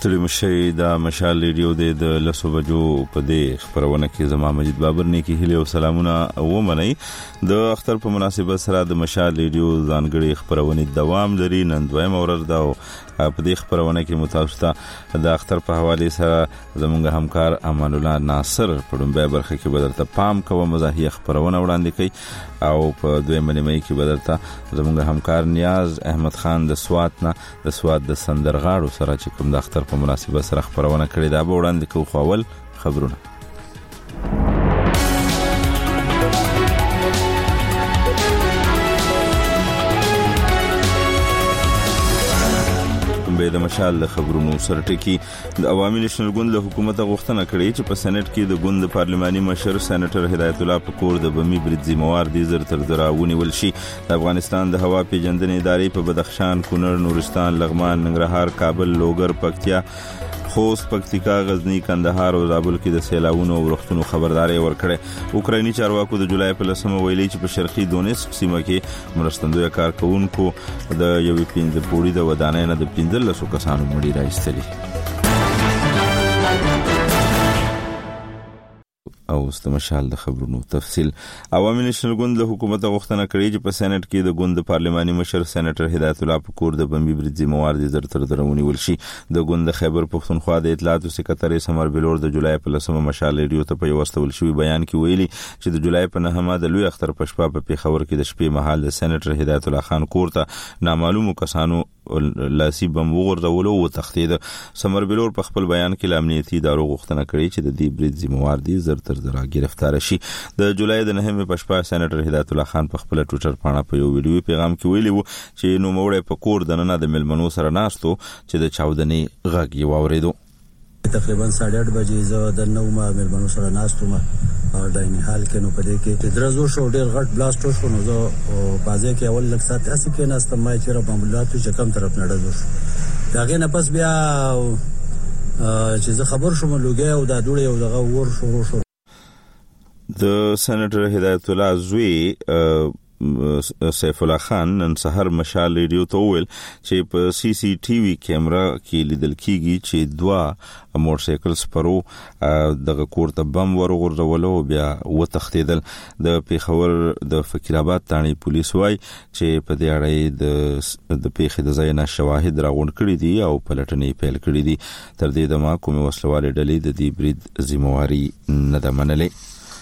ستړي مشي د مشال ریډیو د لسو بجو په دې خبرونه کې زما مجید بابر نیکی هلي او سلامونه او منئ د اختر په مناسبت سره د مشال ریډیو ځانګړي خبرونه دوام لري نن دویم ورځ دا په دې خبرونه کې متاسفه د اختر په حواله سره زموږ همکار امان الله ناصر په دومره برخه کې بدرته پام کوم مزاحیه خبرونه وړاندې کوي او په دویم نیمه کې بدرته زموږ همکار نیاز احمد خان د سوات د سندرغاړو سره چې کوم د اختر په مناسبت سره خبرونه کړې دا به وړاندې کوو خو اول خبرونه د مشال خبرونو سرټکی د عوامي نېشنل ګوند له حکومت غوښتنه کړې چې په سېنات کې د ګوند پارلماني مشر سېنیټر هدایت الله پکور د بمی برید ذمہوار دي زر تر دراونی ولشي د افغانستان د هوا پیژندنې ادارې په بدخشان، کونړ، نورستان، لغمان، ننګرهار، کابل، لوګر، پکتیا، خوست، پکتیکا، غزنی، کندهار او زابل کې د سیلاوونو او وختونو خبرداري ورکړه. اوکرایني چارواکو د جولای په 10 ویلي چې په شرقي دونیسک سیمه کې مرستندوی کارکونکو د یوې پیند پوری د ودانۍ نه د 15 کسانو مړي راځتلي. او استمشال د خبرونو تفصیل عوامي نېشنل ګوند له حکومت غوښتنه کړې چې په سېنات کې د ګوند پارلماني مشر سېنیټر هدایت الله پکور د بمی برید ذمہوار دي زر تر درونی ولشي. د ګوند خیبر پښتونخوا د اطلاعاتو سکرټری سمر بلور د جولای په 10 مشال ریډیو ته په یوستول شوی بیان کې ویلي چې د جولای په 9 د لوی اختر په شپه په پیښور کې د شپې مهال د سېنیټر هدایت الله خان کور ته نامعلوم کسانو لاسي بم وغورځولو او تختید. سمر بلور په خپل بیان کې د امنیتي ادارو غوښتنه کړې چې د دې برید ذمہوار دي زر تر درا گرفتار شي. د جولای د 9 په شپه سېنیټر هدایت الله خان په خپل ټوئیټر باندې په یو ویډیو پیغام کې ویلي وو چې نو موړې په کور د نن د ملمنو سره ناستو چې د چاودنې غږ یې واوریدو. تقریبا 8:30 بجې زه د نو ملمنو سره ناستم او دایني حال کې نو په دې کې درزو شو ډېر غټ بلاست شو نو زه بازه کې اول لږ سات اسې کې ناستم ما چې را بمبلاتو چې کم طرف نه ډزو شو داغه نه پس بیا چې زه خبر شوم لوګي او دا دوړې او دغه ور شروع شو. د سېنیټر هدایت الله زوی سیف الله خان نن سحر مشال ریډیو ته ویل چې په سی سی ټي وي کیمرا کې لیدل کیږي چې دوا موټر سایکل سپرو دغه کور ته بم ورغورځولو بیا وتښتیدل. د پیښور د فقیر آباد تانی پولیس وای چې په دې اړه د پیښې د ځای نه شواهد راغونډ کړي دي او پلټنې پیل کړي دي. تر دې دمه کومه وسلواله ډلې د دې برید ذمہواري نه ده منلې.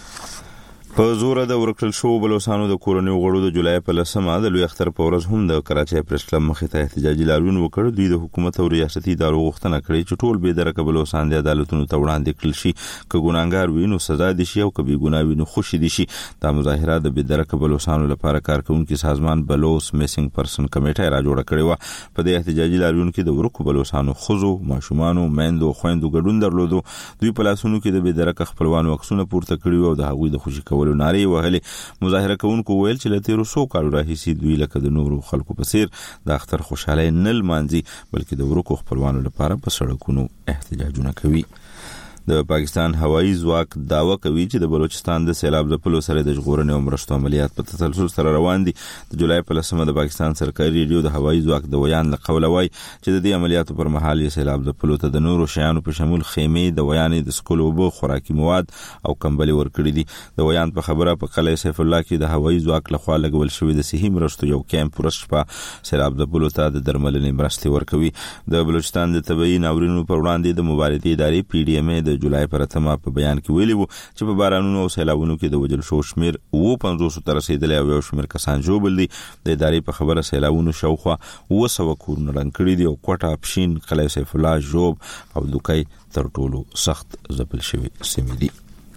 په زور د ورکل شو بلوسانو د کورونی غړو د جولای په 10 د لوی اختر په ورځ هم د کراچۍ پریس کلب مخې ته احتجاجي لاریون وکړ. دوی د حکومت او ریاستي ادارو غوښتنه کړې چې ټول به درکه بلوسان د عدالتونو ته وړاندې کړل شي. که ګناګار وي نو سزا دي شي او که بي ګناه وي نو خوشي دي شي. دا مظاهره د به درکه بلوسانو لپاره کارکونکو سازمان بلوس میسنګ پرسن کمیټه را جوړه کړې و. په دې احتجاجي لاریون کې د ورکو بلوسانو خزو، ماشومانو، میندو، خويندو ګډون درلودو. دوی په لاسونو کې د به درکه خپلوانو عکسونه پورته کړي او د هغوی د خوشي کولو نارې وهلې. مظاهره کوونکو ویل چې لته روسو کارو راهیسي دوی لکه د نورو خلکو په څیر د اختر خوشاله نه لمانځي بلکې د ورکو خپلوانو لپاره په سړکونو احتجاجونه کوي. د پاکستان هوایي ځواک داوا کوي چې د بلوچستان د سیلاب ځپلو سره د ژغورنې او مرستو عملیات په تسلسل سره روان دي. د جولای په 10 د پاکستان سرکاري ریډیو د هوایي ځواک د ویان له قوله وای چې د دې عملیاتو پر مهال یې سیلاب ځپلو ته د نورو شیانو په شمول خیمې، د ویانې د سکول اوبو، خوراکي مواد او کمبلې ورکړي دي. د ویان په خبره په قلعه سیف الله کې د هوایي ځواک لخوا لګول شوی د صحي مرستو یو کیمپ ورشپه سیلاب ځپلو ته د درملنې مرستې ورکوي. د بلوچستان د طبي ناورینونو پر وړاندې د مبارزې ادارې پی ډی ام د جولای پر 8 په بیان کې ویلي وو چې په بارانونو او سیلابونو کې د وجل شو شمیر 50 تر رسیدلی او یو شمیر کسان جوړ دي. د ادارې په خبره سیلابونو شاوخوا 200 کورونه رنګ کړي دي او کوټه، پښین، قلعه سیف الله، جوب او دوکای تر ټولو سخت ځپل شوی سیمې دي.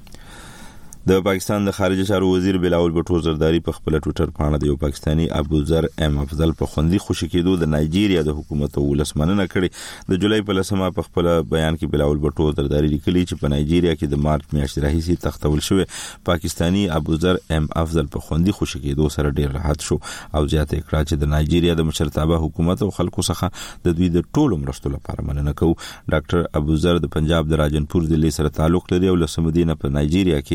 د پاکستان د خارجه چارو وزیر بلاول بټو زرداری په خپل ټوئیټر باندې د یو پاکستانی ابوذر ام افضل په خوندي خوشی کېدو د نایجیریا د حکومت او ولسمنه کړي. د جولای په 10 په خپل بیان کې بلاول بټو زرداری لیکلي چې په نایجیریا کې د مارچ میاشتې راهیسي تختول شوی پاکستانی ابوذر ام افضل په خوندي خوشی کېدو سره ډیر راحت شو او زیاته کړه چې د نایجیریا د مشرتابه حکومت او خلکو څخه د دوی د ټولو مرستو لپاره مننه کوي. ډاکټر ابوذر د پنجاب د راجنپور ضلع سره تعلق لري او له سمدینه په نایجیریا کې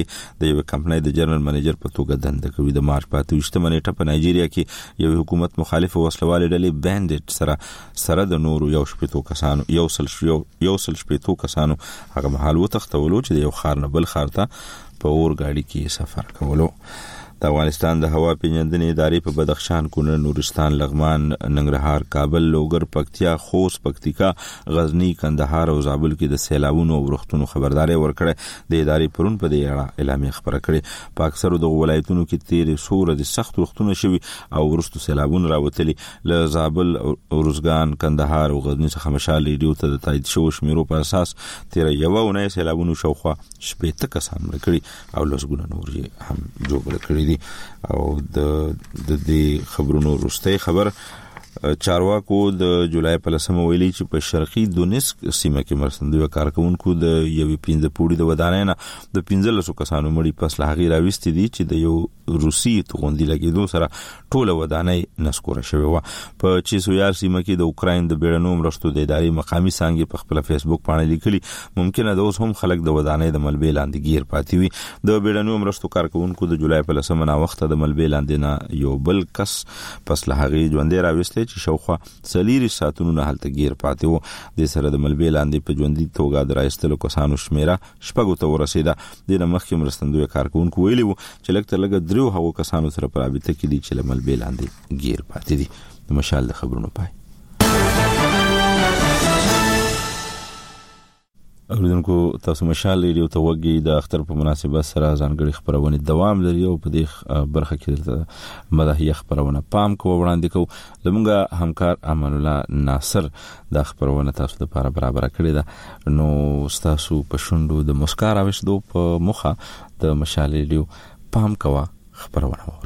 د یو کمپنۍ د جنرال منیجر په توګه دنده کوي. د مارچ 28 نیټه په نایجیریا کې یو حکومت مخالف وسلوال ډلې بانډیټ سره د نورو یو سل شپېتو کسانو هغه مهال وتښتولو چې د یو ښار نه بل ښار ته په اور گاډي کې سفر کولو. د افغانستان د هوا پیژندنې ادارې په بدخشان، کونړ، نورستان، لغمان، ننګرهار، کابل، لوګر، پکتیا، خوست، پکتیکا، غزنی، کندهار او زابل کې د سیلابونو او ورښتونو خبرداري ورکړه. د ادارې پرون په دې اړه اعلامیه خبره کړې. په اکثرو د ولایتونو کې تیرې سوره د سخت ورښتونه شوي او ورستو سیلابونه راوتلي. له زابل، روزګان، کندهار او غزنی څخه مشال ریډیو ته د تایید شوو شمیرو په اساس تیر یو اونۍ سیلابونو شاوخوا 80 کسان مړه کړي او لسګونه نور هم جوړ کړي دي. او د دې خبرونو وروستۍ خبر چارواکو د جولای په 10 ویلي چې په شرقي دونیسک سیمه کې مرستندوی کارکونکو د یوې 15 پوړي د ودانۍ نه د 15 کسانو مړي پس له هغې راوستي دي چې د یو روسي توغندي لګېدو سره ټوله ودانۍ نسکوره شوې وه. په چیسویار سیمه کې د اوکراین د بیړنیو مرستو د ادارې مقامي څانګې په خپل فیسبوک باندې لیکلي ممکنه ده اوس هم خلک د ودانۍ د ملبې لاندې گیر پاتې وي. د بیړنیو مرستو کارکونکو د جولای په 10 ناوخته د ملبې لاندې نه یو بل کس پس له هغې ژوندی راوستلی چې شاوخوا 40 ساعتونو نه هلته گیر پاتې و. د سره د ملبې لاندې په ژوندي توګه د راایستلو کسانو شمیره 6 ته ورسېده. د مخکې مرستندوی کارکونکو ویلي وو چې لږ تر لږه 3 هغو کسانو سره په رابطه کې دي چې له ملبې لاندې گیر پاتې دي. د مشال د خبرونو پای. اوریدونکو تاسو مشال ریډیو ته وګورئ. د اختر په مناسبت سره ځانګړي خبرونه دوام لري او په دې برخه کې درته مداحیه خبرونه پام کوو وړاندې کوو. زموږ همکار امان الله ناصر د خبرونه تاسو لپاره برابر کړی ده. نو تاسو په شوندو د مسکا راوښدو په مخه د مشال ریډیو پام کوه خبرونه ووري.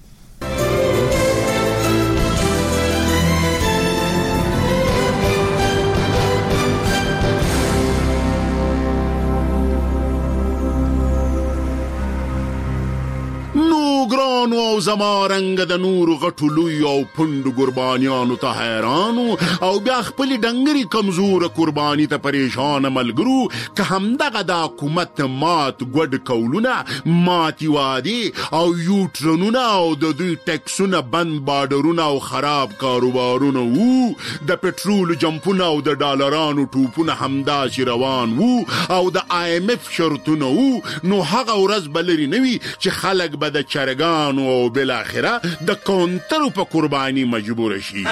ګرانو او زمارنګ د نور غټو لوی او پوند قربانیانو ته حیرانو او بیا خپل ډنګري کمزور قرباني ته پریشان ملګرو که همدغه د حکومت مات ګډ کولونه ماتي وادي او یوټرنونه او د دوی ټیکسونه بند بارډرونه او خراب کاروبارونه وو د پټرول جمپونه او د ډالرانو ټوپونه همداسې روان وو او د IMF شرطونه وو نو هغه ورځ بلري نوي چې خلک به د چرګانو او بل اخره د کونترو په قرباني مجبور شي.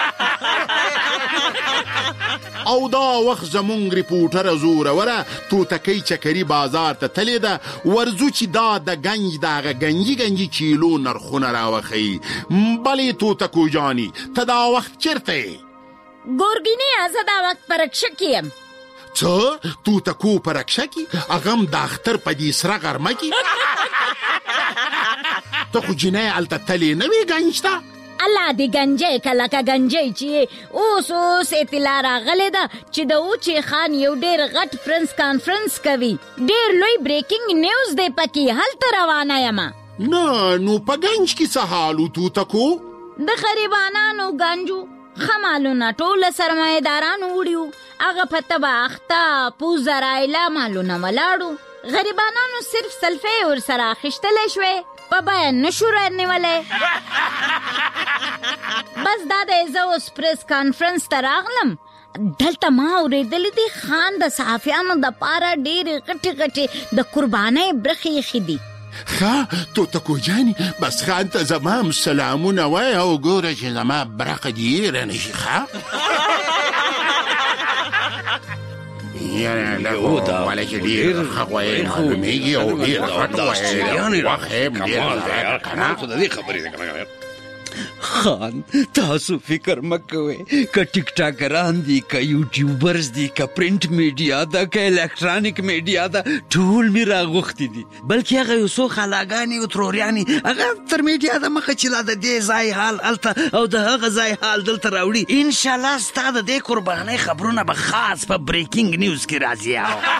او دا وخت زمونږ ریپورټر زوره وره توتکۍ چکري بازار ته تللی ده ورځو چې دا د گنج دغه گنجي کیلو نرخونه راوخی. بلې توتکو جانی ته دا وخت چرته ګورګینې زه دا وخت پرکشه یم. څه توتکو پرکشه کی اغم د اختر په دې سره غرمه کی ته خو جنای الته تلې نه وي گنج ته الله دې گنجی کله که گنجی چې اوس اطلاع راغلی ده چې د اوچې خان یو ډېر غټ پرنس کانفرنس کوي. ډېر لوی بریکینګ نیوز دی پکې هلته روانه یم. نه نو په گنج کې څه حالو توتکو؟ د غریبانانو گنجو خمالونه ټول سرمایدارانو وړیو هغه په تبه اخته پوزه رایله مالونه ولاړو. غریبانانو صرف سلفې ورسره اخیستلی شوې په بیه نشو رانیولی. بس دا دی زه اوس پریس کانفرنس ته راغلم. دلته ما اورېدلې دي خان د صحافیانو دپاره ډېرې غټې د قربانۍ برخې ایښې دي. ښه توتکو جانې بس خان ته زما هم سلامونه وایه او ګوره چې زما برخه دې هېره نه شي. ښه یعنی لکو والا چې ډېر ښه وایي معلومېږي او ډېر غټ وایي وخت یې ډېر زیات کنه خان تاسو فکر مکوئ که ټیک ټاکران دي که یوټیوبرز دي که پرنټ میډیا ده که الکترانیک میډیا ده ټول مې راغوښتي دي بلکې هغه یو څو خالاګانې او تروريانې هغه تر میډیا د مخه چې لا د دې ځای حال هلته او د هغه ځای حال دلته راوړي انشاءالله ستا د دې قربانۍ خبرونه به خاص په بریکینګ نیوز کې راځي.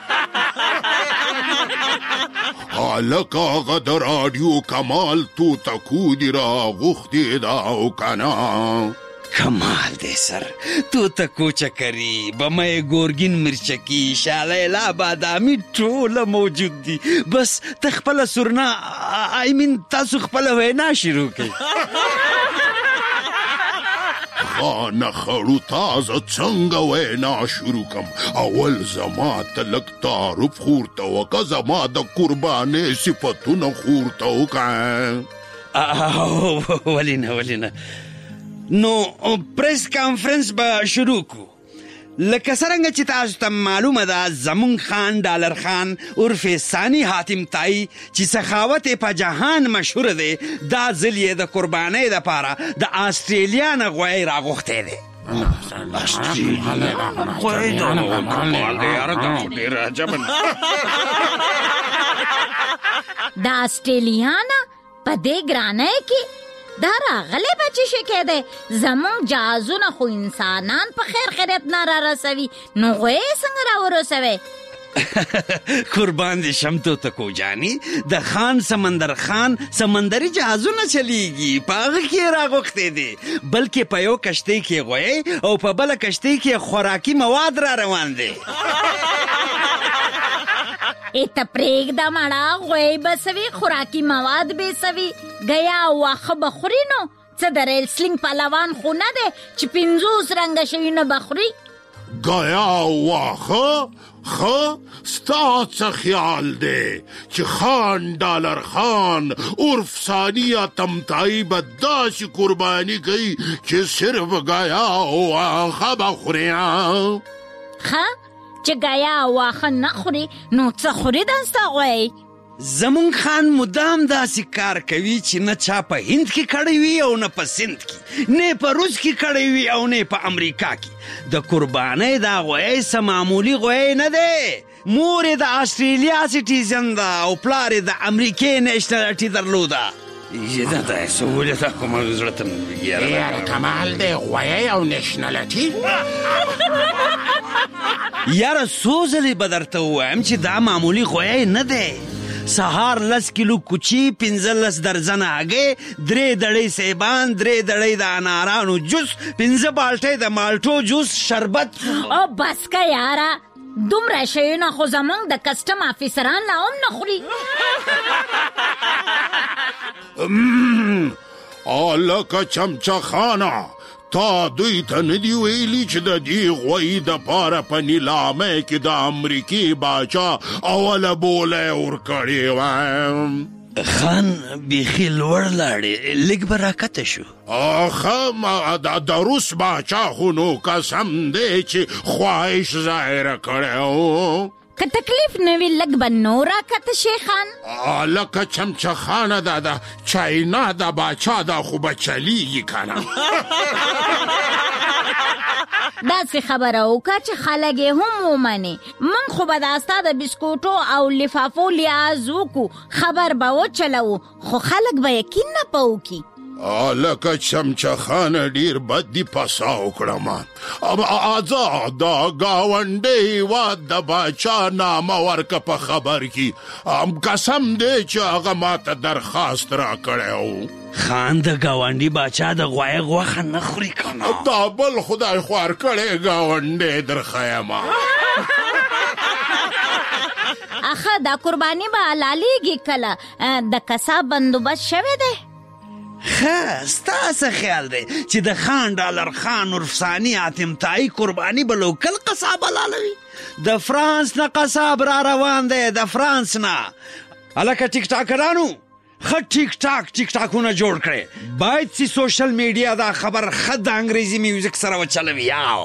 هلکه هغه د راډیو کمال توتکو دي راغوښتي ده او که نه کمال دی سر. توته کوچکري، بمه ګورګین مرچکي، شالیلا بادامي ټوله موجود دي. بس ته خپله سورنا تاسو خپله وینا شروع کړئ. خانه خړو تازه څنګه وینا شروع کم؟ اول زما ته لږ تعارف خورته وکه، زما د قربانۍ صفتونه خورته وکه. ولې نه نو پریس کانفرنس به شروع کو. لکه څرنګه چې تاسو ته معلومه ده، زمونږ خان ډالر خان عرف ثاني حاتم تایي چې سخاوت په جهان مشهور دی، دا ځل یې د قربانۍ دپاره د آسټرالیا نه غوی راغوښتی دی. د آسټرالیا نه په دې ګرانۍ کې دا راغلی بچی شکی دی. زمونږ جهازونه خو انسانان په خیر خیریت نه را رسوي، نو غوی څنګه را ورسوي؟ قربان دې شم توتکو جاني، د خان سمندر خان سمندري جهازونه چلیږي، په هغه کې راغوښتی دی. بلکې په یو کشتۍ کې غوی او په بله کشتۍ کې خوراکي مواد را روان دی. ته پرېږده مړه، غوی به سوي، خوراکي مواد به سوي، ګیا واښه به خوري. نو څه د ریلسلینګ پهلوان خو نه دی چې 50 رنګه شوي به خوري. ګیا واښه ښه، ستا څه خیال دی چې خان ډالر خان عرف ثاني تمتائی به داسې قرباني کوي چې صرف ګیا واښه به خوري؟ ښه چې ګیا واښه نه خوري، نو څه خوري دا ستا غوی؟ زمونږ خان مدام داسې کار کوي چې نه چا په هند کې کړی وي او نه په سند کې، نه په روس کې کړی وي او نه په امریکا کې. د قربانۍ دا غوی څه معمولي غوی نه دی. مور یې د آسټرالیا سټیزن ده او پلار یې د امریکې نیشنلټي درلوده. کمال دی غوی او نیشنلټي. یاره څو ځلې به درته ووایم چې دا معمولي غوی نه دی. سهار 10 کیلو کوچي، 15 درجنه هګۍ، 3 دړۍ سیبان، 3 دړۍ د انارانو جوس، 5 بالټۍ د مالټو جوس، شربت. او بس که یاره، دومره شیونه خو زمونږ د کسټم افیسران لا هم نه خوري. لکه چمچه خانه، تا دوی ته نه دي ویلي چې د دې غوی دپاره په نیلامۍ کې د امریکې باچا اوله بوله یې ورکړې وه؟ خان بیخي لوړ لاړې، لږ به راکته شو. ښه د روس باچا خو نو قسم دی چې خواهش ظاهره کړی و. که تکلیف نه وي لږ به نور راکته شي خان. لکه چمچه خانه دا د چاینا د باچا دا خو به چلیږي که نه؟ داسې خبره وکړه چې خلک یې هم ومني. موږ خو به دا ستا د بسکوټو او لفافو لیاز وکړو، خبر به وچلوو، خو خلک به یقین نه په وکړي. لکه چمچه خانه ډیر بد دي، پسا وکړم. دا ګاونډی هېواد د باچا نامه ورکه په خبر کې، قسم دی چې هغه ماته درخواست را کړی و. خان د ګاونډي باچا د غوی غوښه نه خوري که نه؟ دا بل خدای خوار کړی ګاونډی درښیم. اخه دا قرباني به حلالېږي کله؟ د کساب بندوبست شوی دی؟ ښه، ستا څه خیال دی چې د خان ډالر خان عرف ثاني حاتم تایي قرباني به لوکل قصاب حلالوي؟ د فرانس نه قصاب را روان دی، د فرانس نه. هلکه ټیک ټاکرانو، ښه ټیک ټاکونه جوړ کړئ. باید چې سوشل میډیا دا خبر ښه د انګریزي میوزیک سره وچلوي. یاو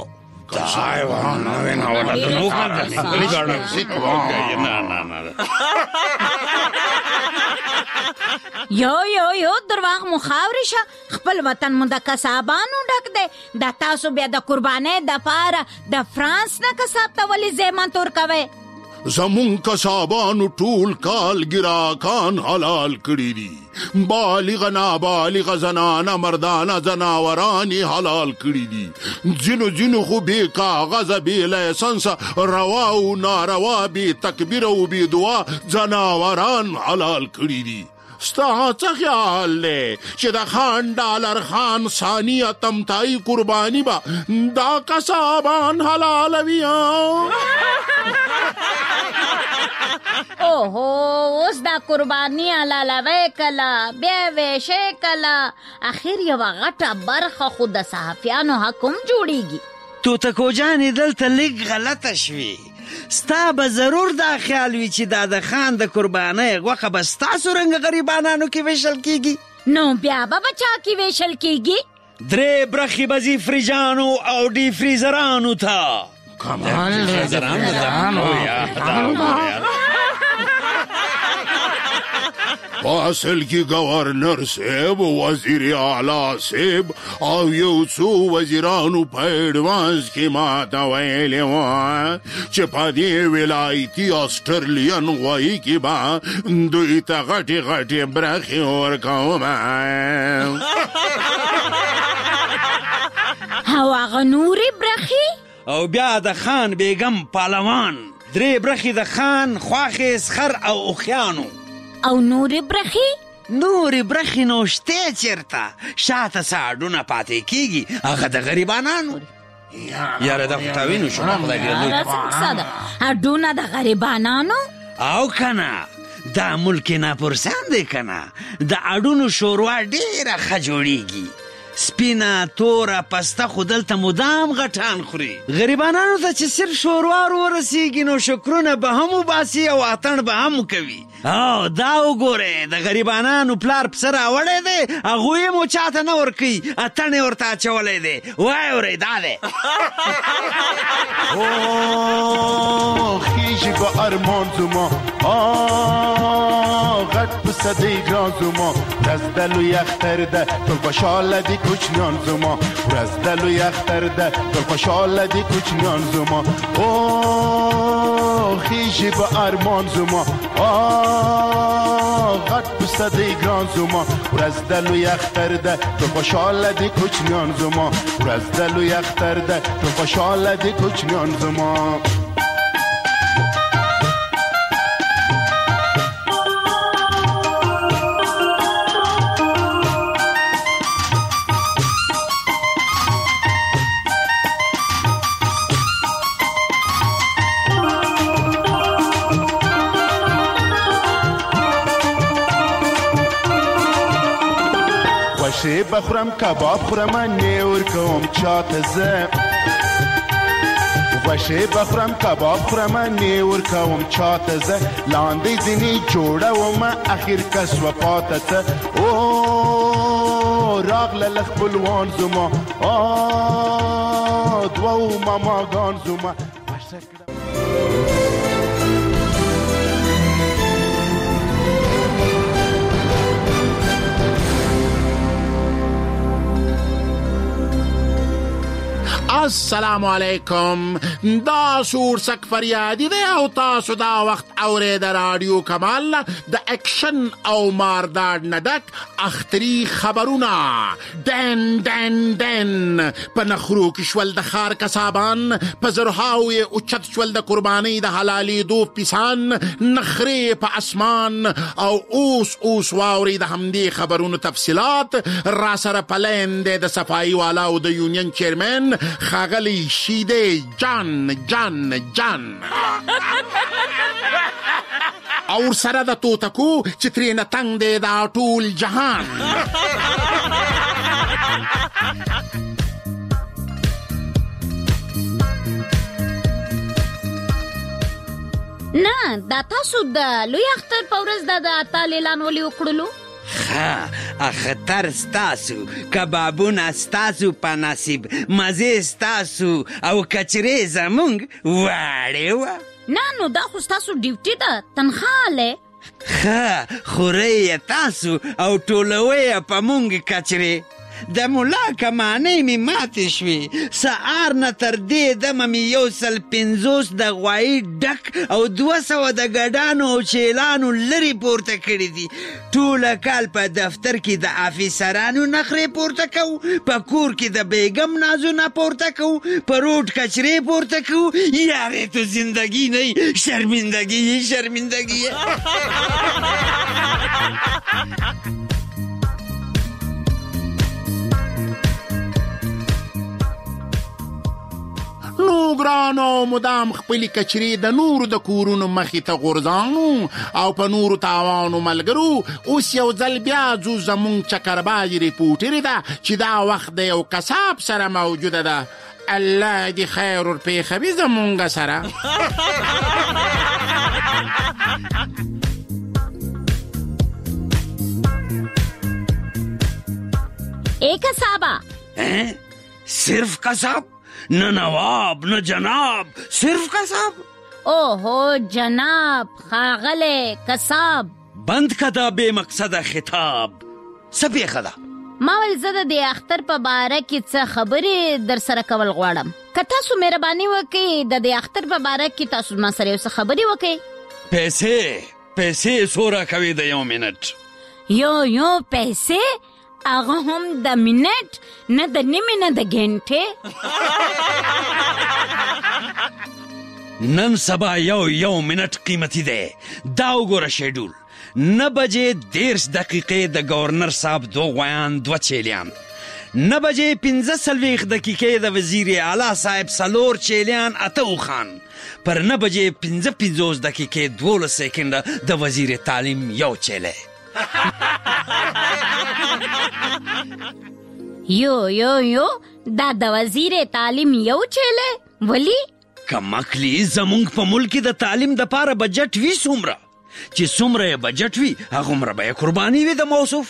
یو درواغ مو خاورې شه، خپل وطن مو د کسابانو ډک دی. دا تاسو بیا د قربانۍ دپاره د فرانس نه کساب ته ولې زحمت ورکوئ؟ زمون کسابانو ټول کال ګراکان حلال کړي دي. بالغ نابالغ زنانه مردانه زناوران حلال کړي دي. ځینو خو بې کاغذه بې لایسنسه روا او ناروا بې تکبیر او بې دعا زناوران حلال کړي دي. ستا څه خیال دی چې د خان ډالر خان ثاني تمتای قرباني به دا قصابان حلالوي؟ اوهو اوس دا قرباني حلالوي کله بیا ویشي کله اخر یوه غټه برخه خو د صحافیانو حکم جوړیږي. توتکو جانې دلته لږ غلطه شوي. ستا به ضرور دا خیال وي چې دا د خان د قربانۍ غوښه به ستاسو رنګ غریبانانو کې ویشل کیږي. نو بیا به چا کې ویشل کیږي؟ 3 برخې به ځي فریجانو او ډي فریزرانو ته. کمال اصل کی گورنر صاحب وزیر اعلی صاحب او یو څو وزیرانو په ایڈوانس کې ماته ویلې وه چې په دې ولایتي آسټرلیان غوایي کې به دوی ته غټې غټې برخې ورکوم. او هغه نورې برخې؟ او بیا د خان بیګم پهلوان 3 برخې د خان خواښې سخر او اوښیانو. او نورې برخې؟ نورې برخې نو شته چېرته شاته څه اډونه پاتې کېږي هغه د غریبانانو. یاره دا خو تاوین وشو خدای دې لوی. اډونه د غریبانانو؟ او کنه دا ملک ناپرسان دی کنه. د اډونو شوروا ډېره ښه جوړیږي. سپینه توره پسته خو دلته مدام غټان خوري. غریبانانو ته چې صرف شوروا ورسیږي نو شکرونه به هم وباسي او اتڼ به هم کوي. او دا وګورئ د غریبانانو پلار پسه راوړی دی هغوی مو چاته نه ورکوي اتڼ یې ورته اچولی دی. واورئ دا دی. خیژی به ارمان زما غټ پسه دی ګران زما ورځ د لوی اختر ده ټول خوشحاله دي کوچنیان زما ورځ د لوی اختر ده ټول خوشحاله دي کوچنیان زما خیژی به ارمان زما غټ پسه دی ګران زما ورځ د لوی اختر ده ټول خوشحاله دي کوچنیان زما ورځ د لوی اختر ده ټول خوشحاله دي کوچنیان زما. خوشی بخورم کباب خورم نیور کوم چاته زه خوشی بخورم کباب خورم نیور کوم چاته زه لاندې ځینې جوړوم اخر کس و پاته ته راغله له خپلوان زما دوو ماماګان زما. السلام علیکم. دا سور سک فریادی دی او تاسو دا وخت اورید رادیو کمال د اکشن او مارداد ندک اختری خبرونا دن دن دن په نخرو کې شول د خار کسابان په زرهاوی اوچت شول د قربانی د حلالی دو پیسان نخری په اسمان او اوس واوری د همدی خبرونو تفصیلات را سره پلند د صفائی والا او د یونین چیرمن خاغلی شیده جان اور سره د توتکو چې ترېنه تنګ دی دا ټول جهان. نه دا تاسو د لوی اختر په ورځ د اتال اعلان ولې وکړلو؟ اختر ستاسو کبابونه ستاسو په نصیب مزې ستاسو او کچرې زمونږ واړې وه. نه نو دا خو ستاسو ډیوټي ده تنخواله. خورئ یې تاسو او ټولوئ یې په مونږ کچرې. د ملا کمانۍ مې ماتې شوې. سهار نه تر دې دمه مې 150 د غوایي ډک او 200 د ګډانو او چیلانو لرې پورته کړي دي. ټوله کال په دفتر کې د افیسرانو نخرې پورته کوو، په کور کې د بیګم نازونه پورته کوو، په روډ کچرې پورته کوو. یاره تو زندگی نہیں، شرمندگی ہی شرمندگی ہے. نو ګرانو مدام خپلې کچرې د نورو د کورونو مخې ته غورځانو او په نورو تاوانو ملګرو. اوس یو ځل بیا ځو زمونږ چکربازي ریپورټرې ده چې دا وخت د یو قصاب سره موجوده ده. الله دې خیر ورپېښوي زمونږ سره. اے قصابا. صرف قصاب؟ نہ نواب نہ جناب، صرف قصاب. اوہو جناب، خاغلے قصاب. بند کدا بے مقصد خطاب. سبی خدا ما ول زده د اختر په باره کې څه خبرې در سره کول غواړم. که تاسو مهرباني وکړئ د اختر په باره کې تاسو ما سره یو څه خبرې وکړئ. پیسې سوره کوي د 1 منټ. یو پیسې؟ هغه هم د منټ نه د نیمې نه د ګنټې. نن سبا یو منټ قیمتي دی. دا وګوره شیډول. 9 بجې 13 دقیقې د گورنر صاحب 2 غویان 2 چیلیان. 9 بجې 45 دقیقې د وزیر اعلی صاحب 4 چیلیان 8 خان. پر 9 بجې 55 دقیقې 12 سکنډه د وزیر تعلیم 1 چیلی. یو دا د وزیر تعلیم 1 چیلی؟ ولی؟ کمکلی زمونږ په ملک د تعلیم د پاره بجټ وی څومره چې څومره یې بجټ وي هغومره به یې قرباني وي د موصوف.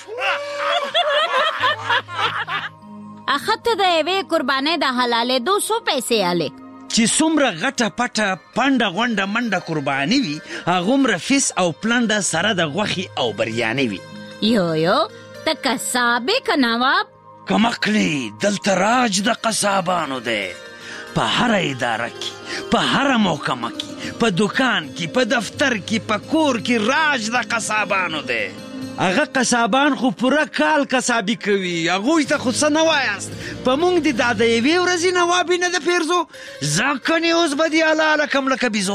اخته د یوې قربانۍ د حلالېدو څو پیسې یالې؟ چې څومره غټه پټه پنډه غونډه منډه قرباني وي هغومره فیس او پلنډه سره د غوښې او بریاني وي. یو ته قصابې که نواب؟ کمکلی دلته راج د قصابانو دی. په هر اداره کې، په هر محکمه کې، په دکان کې، په دفتر کې، په کور کې راج د قصابانو دی. هغه قصابان خو پوره کال قصابي کوي. هغوی ته خو څه نه وایاست. په موږ دې دا د یوې ورځې نوابي نه ده پیرزو. ځکه اوس به دې حلاله کم لکه بیزو.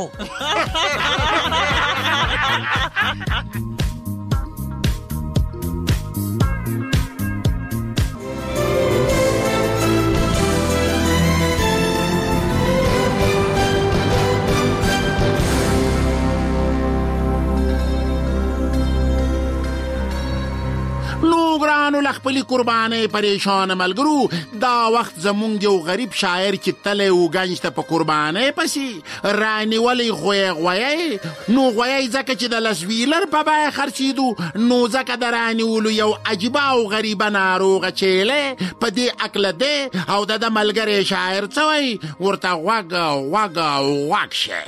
ګرانو له خپلې قربانۍ پریشانه ملګرو. دا وخت زمونږ یو غریب شاعر چې تلی و ګنج ته په قربانۍ پسې رانیولی غویی. نو غویی ځکه چې د لسویلر په بیه خرڅېدو نو ځکه د رانیولو یو عجیبه او غریبه ناروغه چیلی په دې عقله دی او د ملګری شاعر څه وایي ورته غوږ شه.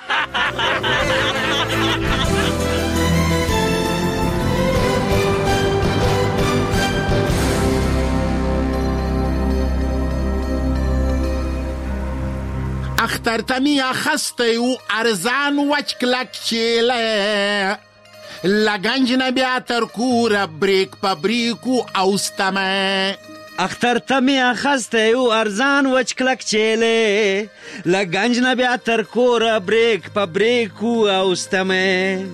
اختر تمی اخسته و ارزان وچ کلک چیله لگنج نبیا تر کور بریک پا بریکو اوستمه. اختر تمی اخسته و ارزان وچ کلک چیله لگنج نبیا تر کور بریک پا بریکو اوستمه.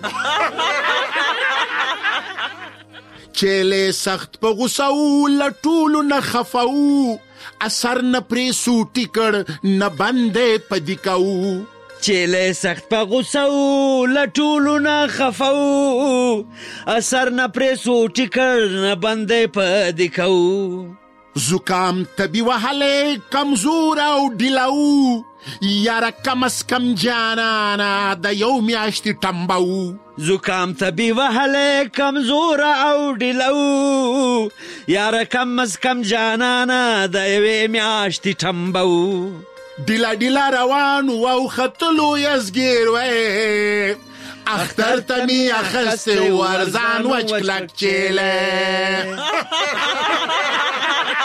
چیله سخت پا غصاو لطولو نخفاو اثر نه پرې سوټي کړ نه بندې پدې کوو. چیلې سخت په غوسه و له ټولو نه خفه و اثر نه پرې سوټي کړ نه بندې پدې کوو. زکام تبي وهلې کمزور او ډیلاو یاره کم از کم جانانا د یو میاشتې ټمبو. زکام تبي وهلې کمزور او ډیلاو یاره کم از کم جانانا د یوې میاشتې ټمبو. ډیلا روان او ختلو یزګیر وې اختر تمی اخسته ورزان وچ کلک چیله.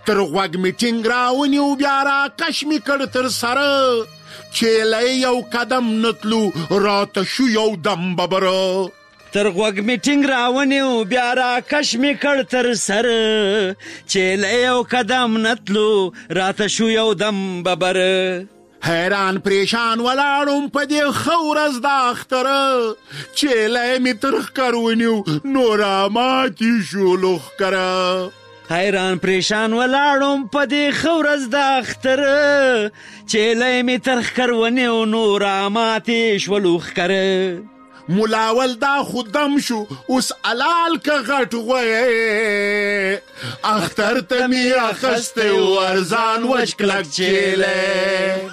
تر غوږ مې ټینګ راونیو بیا راکش مې کړ تر سره چیلی یو قدم نتلو راته شو یو دم ببره تر غوږ مې ټینګ راونیو بیا راکش مې کړ تر سره چیلی یو قدم نتلو راته شو یو دم ببره حیران پریشان ولاړم په دې ښه ورځ د اختره چیلی مې تر ښکر ونیو نو راماتې شو لښکره حیران پریشان ولاړم په دې ښه ورځ د اختره چیلی مې تر ښکر ونیو نو راماتې شوه لښکره ملاول دا خودم شو اوس علال که غټ غوی اختر ته می اخسته و ارزان وچ کلک چیلی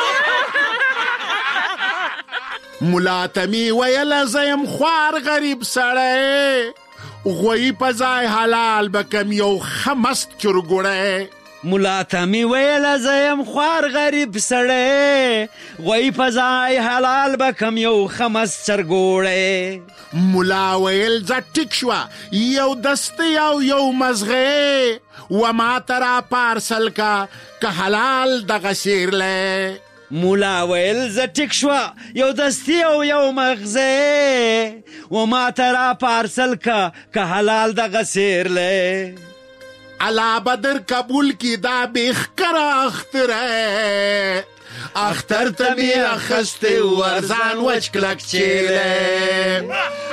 ملا ته می ویله زیم خوار غریب سړی غوی په ځای حلال بکم یو ښه مست چرګوړی ملا ته می ویله زه یم خوار غریب سړی غوی په ځای حلال بکم یو ښه مست چرګوړی ملا ویل زه ټیک شوه یو دستی او یو مزغې و ما ته را پارسل کا که حلال دغه سیرلی مولا ویل زه ټیک شوه یو دستی او یو مغزې و ما ته را پارسل که حلال دغه سیرلی علا بدر قبول کی دا بیخکر اختره اختر ته می اخسته و ارزان وچ کلک چیلی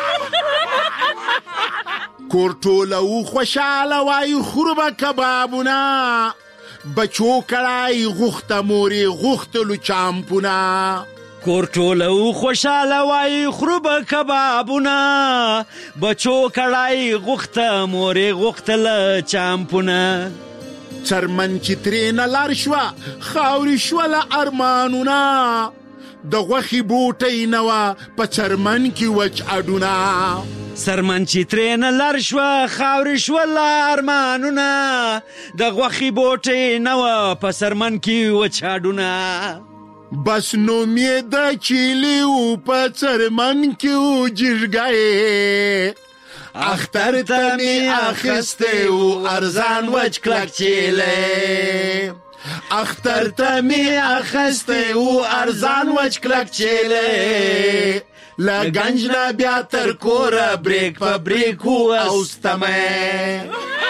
کور ټوله و خوشاله وای خورو به کبابونه بچو کړای غوښته مورې غوښتلو چامپونه کور ټوله و خوشاله وای خورو به کبابونه بچو کړای غوښته مورې غوښتله چامپونه چرمن چې ترېنه لار شوه خاورې شوله ارمانونه د غوښې بوټی نه وه په چرمن کې وچ اډونه سرمن چې ترېنه لر شوه خاورې شوله ارمانونه د غوښې بوټی نه وه په سرمن کې وچ اډونه بس نوم یې د چیلي و په چرمن کې و جیږګی اختر ته می اخستی و ارزان وچ کلک چیلی اختر ته می اخستی و ارزان وچ کلک چیلی له گنج نه بیا تر کوره بریک په بریک اوستمه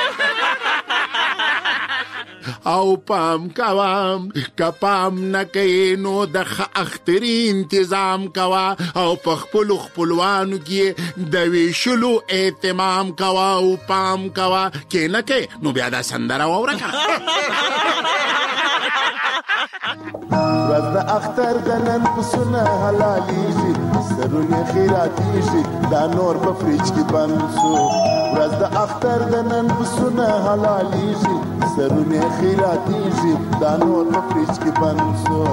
او پام کوام که پام نکوي نو د ښه اختري انتظام کوه او په خپلو خپلوانو کې د ویشلو اهتمام کوه او پام کوه کې نه کوې نو بیا دا سندره واوره که ورځ د اختر د نن پسونه حلالېږي سرونه خیراتېږي دا نور په فریج کې بند شو ورځ د اختر د نن پسونه حلالېږي سرونه خیراتېږي دا نور په فریج کې بند شو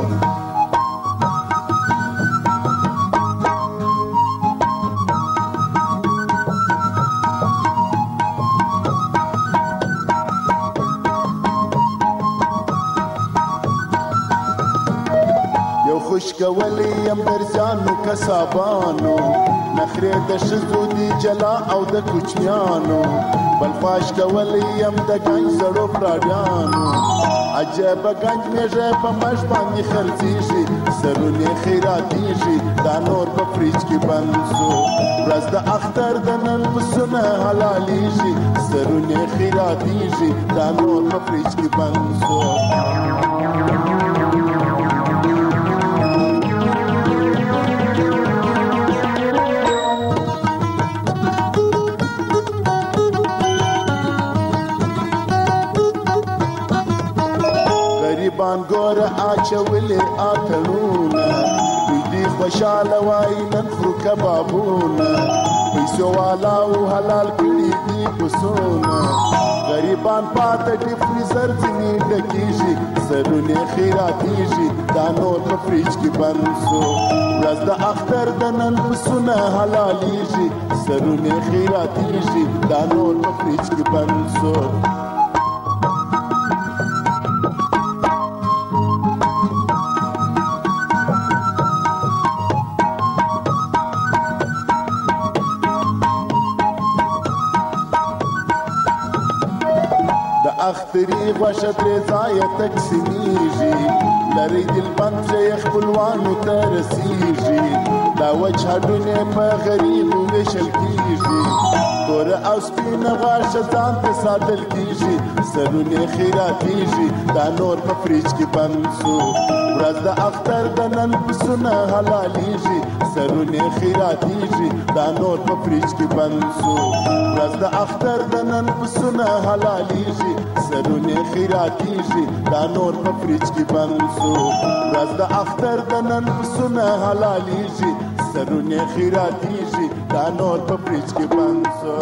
خوشکولی یم درځانو کسابانو نخرې د ښځو دي جلا او د کوچنیانو بل خواش کولی یم د ګنج زړو پراډیانو عجبه ګنج میږه په مش باندې خرڅېږي سرونه خیراتېږي دا نور په فریج کې بند شو ورځ د اختر د نن پسونه حلالېږي سرونه خیراتېږي دا نور په فریج کې بند شو ګوره اچولې اتڼونه دوی دې خوشاله وای نن خورو کبابونه پیسو والا او حلال کړي دي پسونه غریبان پاته دي فریزر ځینې ډکېږي سرونه خیراتېږي دا نور په فریج کې بند شو ورځ د اختر د نن پسونه حلالېږي سرونه خیراتېږي دا نور په فریج کې بند شو اختري غوښه ترې ځایه تقسیمیږي لري دلبند چې خپلوانو ته رسیږي دا وچ هډونه په غریبو ویشل کیږي تور او سپینه غوښه ځان ته ساتل کیږي سرونه خیراتیږي دا نور په فریج کې بند سو ورځ د اختر د نن پسونه حلالیږي سرونه خیراتیږي دا نور په فریج کې بند سو ورځ د اختر د نن پسونه حلالیږي سرونه خیراتیږي دا نور په فریج کې بند سو ورځ د اختر د نن پسونه حلالیږي سرونه خیراتیږي دا نور په فریج کې بند سو.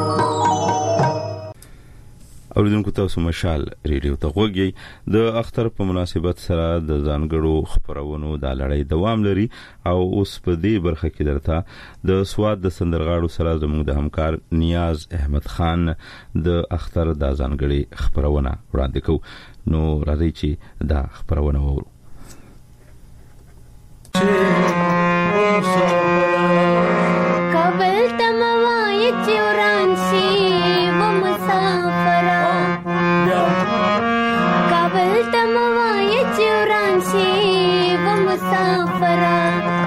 اوریدونکو تاسو مشال ریډیو ته غوږی د اختر په مناسبت سره د ځانګړو خبرونو د لړۍ دوام لري او اوس په دې برخه کې درته د سواد د سندرغاړو سره زموږ د همکار نیاز احمد خان د اختر د ځانګړي خبرونه وړاندې کوو. نو راځي چې دا خبرونه وورو. کابل تموای چوران سی و مسافرا کابل تموای چوران سی و مسافرا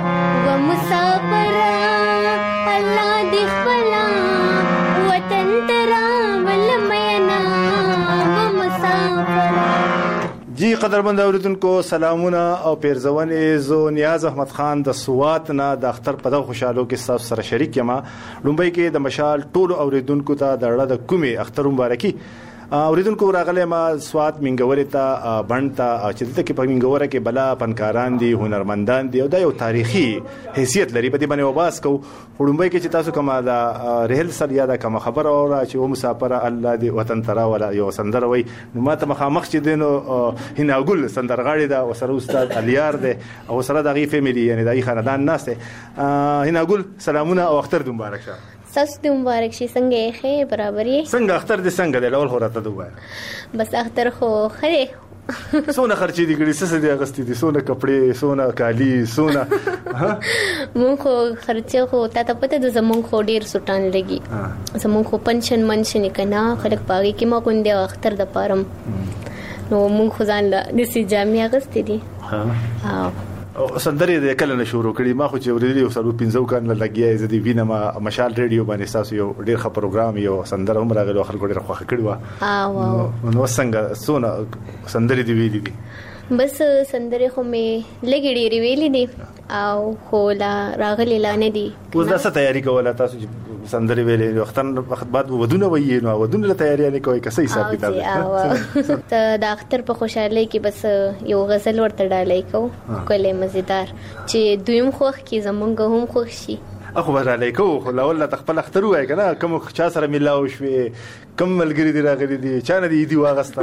الله دی خپلا وطن ترا ولمینا و مسافرا. جی قدرمند اوریدونکو سلامونه او پیرزوانې زو نیاز احمد خان د سوات نه د اختر په دغه خوشالو کې تاسو سره شریک یم. لومبۍ کې د مشال ټولو اوریدونکو ته د اړه د کومې اختر مبارکي. اوریدونکو راغله ما سوات منګورې ته بند ته چې دته کې په منګوره کې بلا فنکاران دي هنرمندان دي او دا یو تاریخي حیثیت لري. په دې باندې وباس کو وړومبۍ کې چې تاسو کومه دا رحل سر یاده کوم خبر او چې و مسافر الله دی وطن ترا ولا یو سندر وای نو ماته مخامخ چې دینو هناګل سندرغاړي دا وسره استاد الیار دی او سره دغه فیملی یعنی دغه خاندان ناس دی. هناګل سلامونه او اختر مبارک شه. تاسو ته مبارک شي. څنګه یې خې برابرې څنګه اختر دې څنګه دی لول خورته دوه بس اختر خو خره سونه خرچې دي ګړي څه دي اغستې دي سونه کپڑے سونه کالی سونه مونږ خو خرچې خو ته پته د زمونږ خو ډیر سټان لګي زمونږ خو پنشن منشن کنا خلک پاږي کې ما کوندې اختر د پارم نو مونږ خو ځان د سي جامع اغستې دي. ها سندرې د کله نه شروع کړي ما خو چې ورېدلی او سره 15 کال لګیا زدي وینم مشال ریډیو باندې تاسو یو ډیر ښه پروګرام یو سندره هم راغلی خلکو ډیر خوښ کړی و نو څنګه سونه سندرې دی ویلې دي بس سندرې خو مې لګې ډېرې ویلې دي او خو لا راغلي لا نه دي. اوس دا څه تیاری کوله تاسو سندرې ویلې وخت بعد ودونه وایي نو ودونه له تیاری نه کوي کسې حساب کتاب ته د اختر په خوشحالۍ کې بس یو غزل ورته ډالۍ کو کله مزیدار چې دویم خوښ کې زمونږ هم خوښ شي. اخو برالای کو خو لاول تخپل اختر وای کنه کوم چا سره ملاو شوي کوم ملګری دی راغلي دي چا نه دی واغستا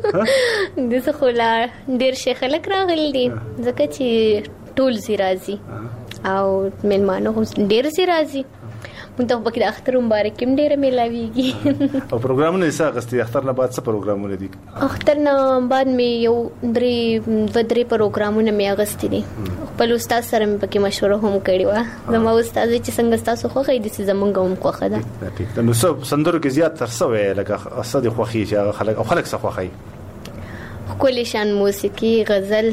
د څه خلا ډیر شیخ لک راغلي دي ځکه چې ټول زی راځي او ملمانو هم ډیر زی راځي مونږ ته په اختر مبارک هم ډیر ملاويږي. او پروګرامونه یې غستې اختر نه بعد څه پروګرامونه دي؟ اختر نه بعد مې یو درې پروګرامونه مې غستې دي خپل استاد سره مې پکې مشوره هم کړې و زما استاد چې څنګه تاسو خوښه دي چې زمونږ هم خوښه ده. ټیک نو سندرو کې زیات تر څه وې لکه اسد خوښي چې خلک او خلک څه خوښي خپل شان موسیقي غزل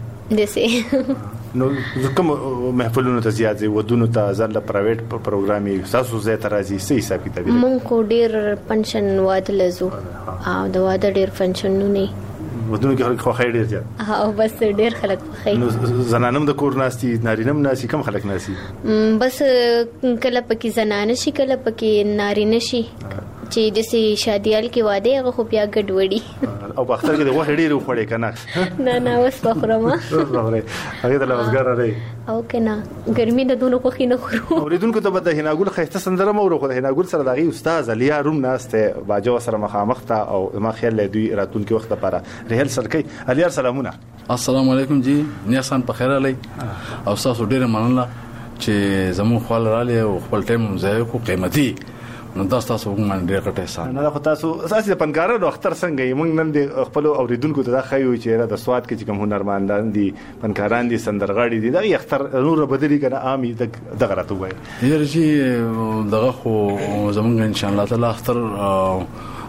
دسه نو کوم محفلونو ته زیات ودونو ته ځل پرایویټ پروګرامي تاسو زه ته راځي سې حساب کتاب مونږ کو ډیر پنشن واده لزو او د واده ډیر پنشنونه ودونو کې خلک خوښي ډیر زیات او بس ډیر خلک خوښي زنانم د کور ناشتي نارینم ناشي کم خلک ناشي بس کله پکې زنانه شي کله پکې نارینه شي چې د سي شادیال کې واده هغه خو بیا ګډوډي او په اختر کې د وخت ډیر وخړې کنه نه وس بخرمه هغه د لوزګار لري او کنه ګرمي د دونو خوخي نه خورو. اوریدونکو ته به هناګل خیسته سندره مو ورو خو هناګل سره دغه استاد علیا روم ناشته باجو سره مخامخ ته او ما خیال دوی راتون کې وخت لپاره ریل سرکي علیا سلامونه. السلام علیکم جی نیاسان په خیر علي او تاسو ډیر مننه چې زمو خپل رااله او خپل ټیم ځای کو قیمتي نو تاسو هم ډېر کټه سان نه تاسو اساسي پنکارانو اختر څنګه موږ نن د خپل اوریدونکو ته دا خایو چې د سواد کې کوم هنرمندان دي پنکاران دي سندرغاړي دي دا اختر نور بدلی کنه عامي دغه راته وای یره چې دغه خو زمونږ ان شاء الله تعالی اختر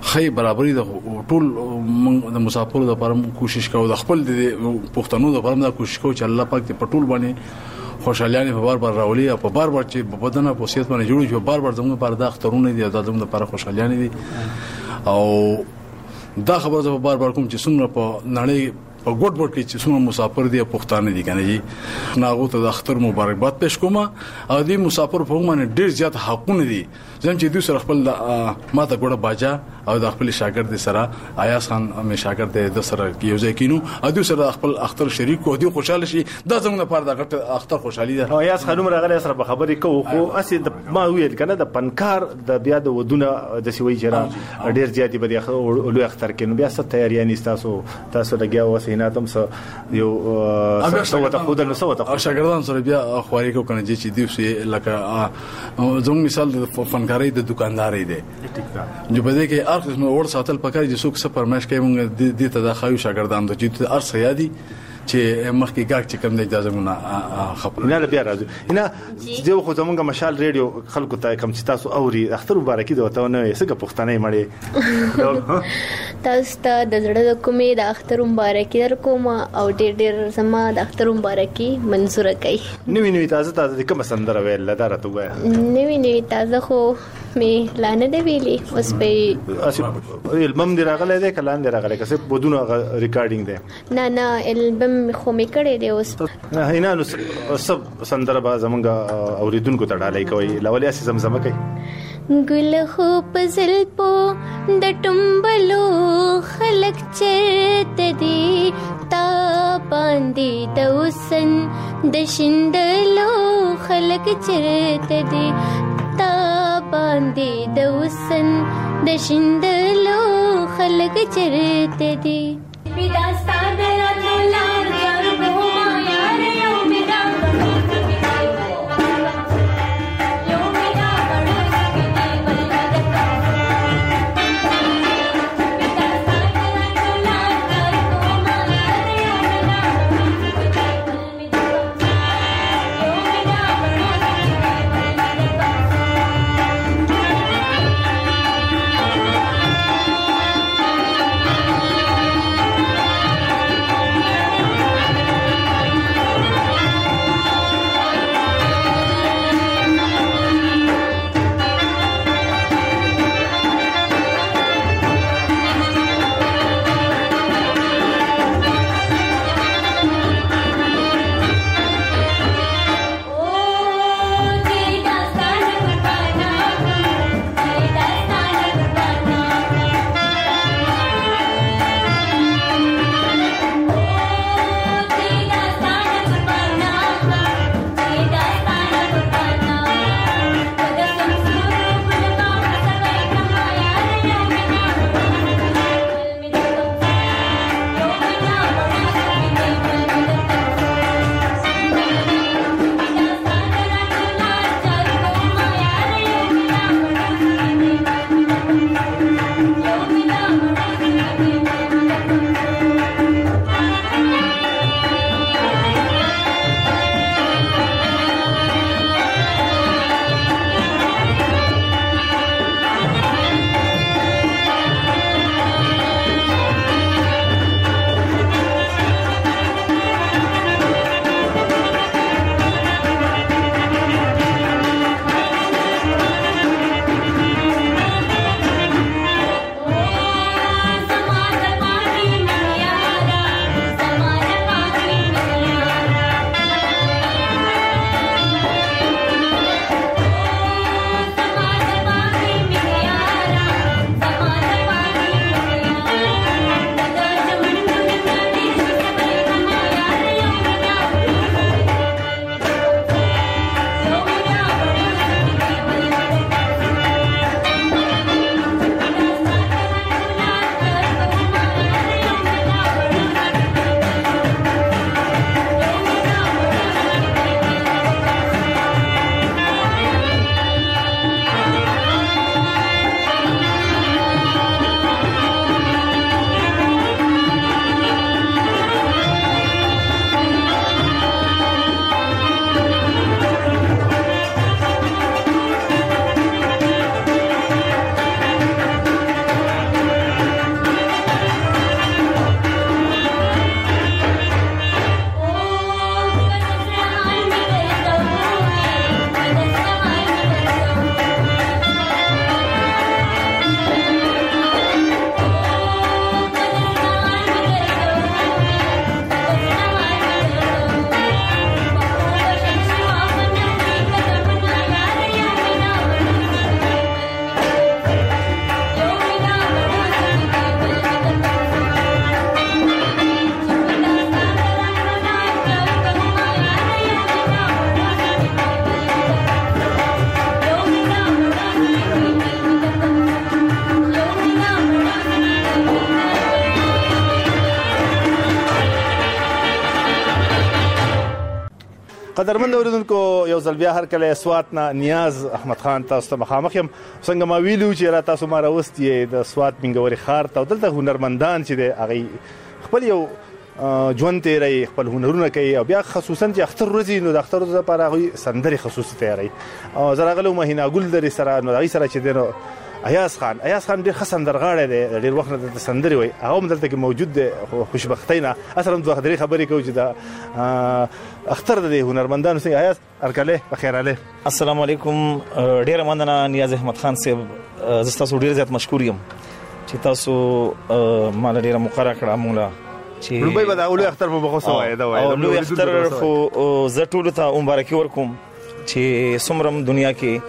خی برابرۍ د ټول د مسافرو لپاره کوشش کوو د خپل د پښتنو لپاره دا کوشش کوو چې الله پاک دې په ټول باندې خوشحالي په بار راولي او په بار چې په بدن او صحت باندې جوړ شي په بار زموږ لپاره د اخترونه دي او زموږ لپاره خوشحالي دي او دا خبره په بار کوم چې څومره په نړۍ په ګډ کې چې څومره مسافر دي پښتانه دي کنه جی ناغو ته د اختر مبارکباد پېښ کوم او دې مسافر په باندې ډېر زیات حقونه دي زم چې دوی سره خپل ماته ګوره باجا او د خپل شاګرد سره آیاس خان مې شاګرد د سره یو ځای کینو او دوی سره خپل اختر شریک کو دي خوشاله شي دا زموږ لپاره د اختر خوشحالي ده آیاس خانم راغله سره په خبرې کوو خو اسی ما ویل کنه د پنکار د بیا د ودونه د سوي جرا ډېر زیاتې بده لوی اختر کینو بیا ست تیاریان تاسو لګیا وسینه تم سره یو څه ته خود نو څه ته شاګردان سره بیا خواري کو کنه چې دی لکه زموږ مثال د فنکارۍ د دکاندارۍ دی جو بده کې ارخ نو ور ساتل پکای چې څوک سفر مېش کوي موږ د ته د خایو شاګردان د چې ارخ یادي چې مخکې ګاګ چې کوم د اجازه مونږه خبر نه بیا راځو نه جو خو زمونږ مشال ریډیو خلکو ته کوم چې تاسو اوري اختر مبارکي دوته نه څنګه پښتنه مړې تاسو ته د زړه د کومې د اختر مبارکي درکوم او ډېر زما د اختر مبارکي منزور کړئ نوې تازه کوم سندره ویل دا راته وایي نوې تازه خو می لانه دی ویلي اوس په البم دی راغله ده کلان دی راغله کسه بدون ریکارډینګ ده نه البم خو می کړی دی اوس نه نو سب سندره با زمونږ اوریدونکو ته ډالۍ کوي لولې اسی زمزمه کوي ګل خو پزل پو د ټمبلو خلق چرته دی تا باندې د وسن د شندلو خلق چرته دی تا باندې د وسن د شندلو خلق چرته دی پیدا ستاد راتلار جربو ما یار یو میرا قدرمن اوریدونکو یو ځل بیا هر کله سوات نه نیاز احمد خان تاسو ته مخامخ یم څنګه ما ویلو چې را تاسو ما راوستي د سوات منګوري ښار ته دلته هنرمندان چې دی هغه خپل یو ژوند تیری خپل هنرونه کوي او بیا خصوصا چې اختر ورځي نو د اختر ورځ لپاره هغوی سندرې خصوصي تیاری او زه راغلی وم هیناګل درې سره نو هغوی سره چې دی نو ایاز خان ډېر ښه سندرغاړی دی ډېر وخت نه دلته سندرې وایي هغه هم دلته کې موجود دی خوشبختۍ نه اصلا هم دوه درې خبرې کوو چې د اختر د دې هنرمندانو څنګه ایاز هرکلی بخیر علی السلام علیکم ډېره مننه نیاز احمد خان صاحب زه ستاسو ډېر زیات مشکور یم چې تاسو ما له ډېره مقرره کړه موږ لومبۍ به د اولوی اختر په مخه څه وایې دا وایې اولوی اختر خو زه ټولو ته مبارکي ورکوم چې څومره دنیا کې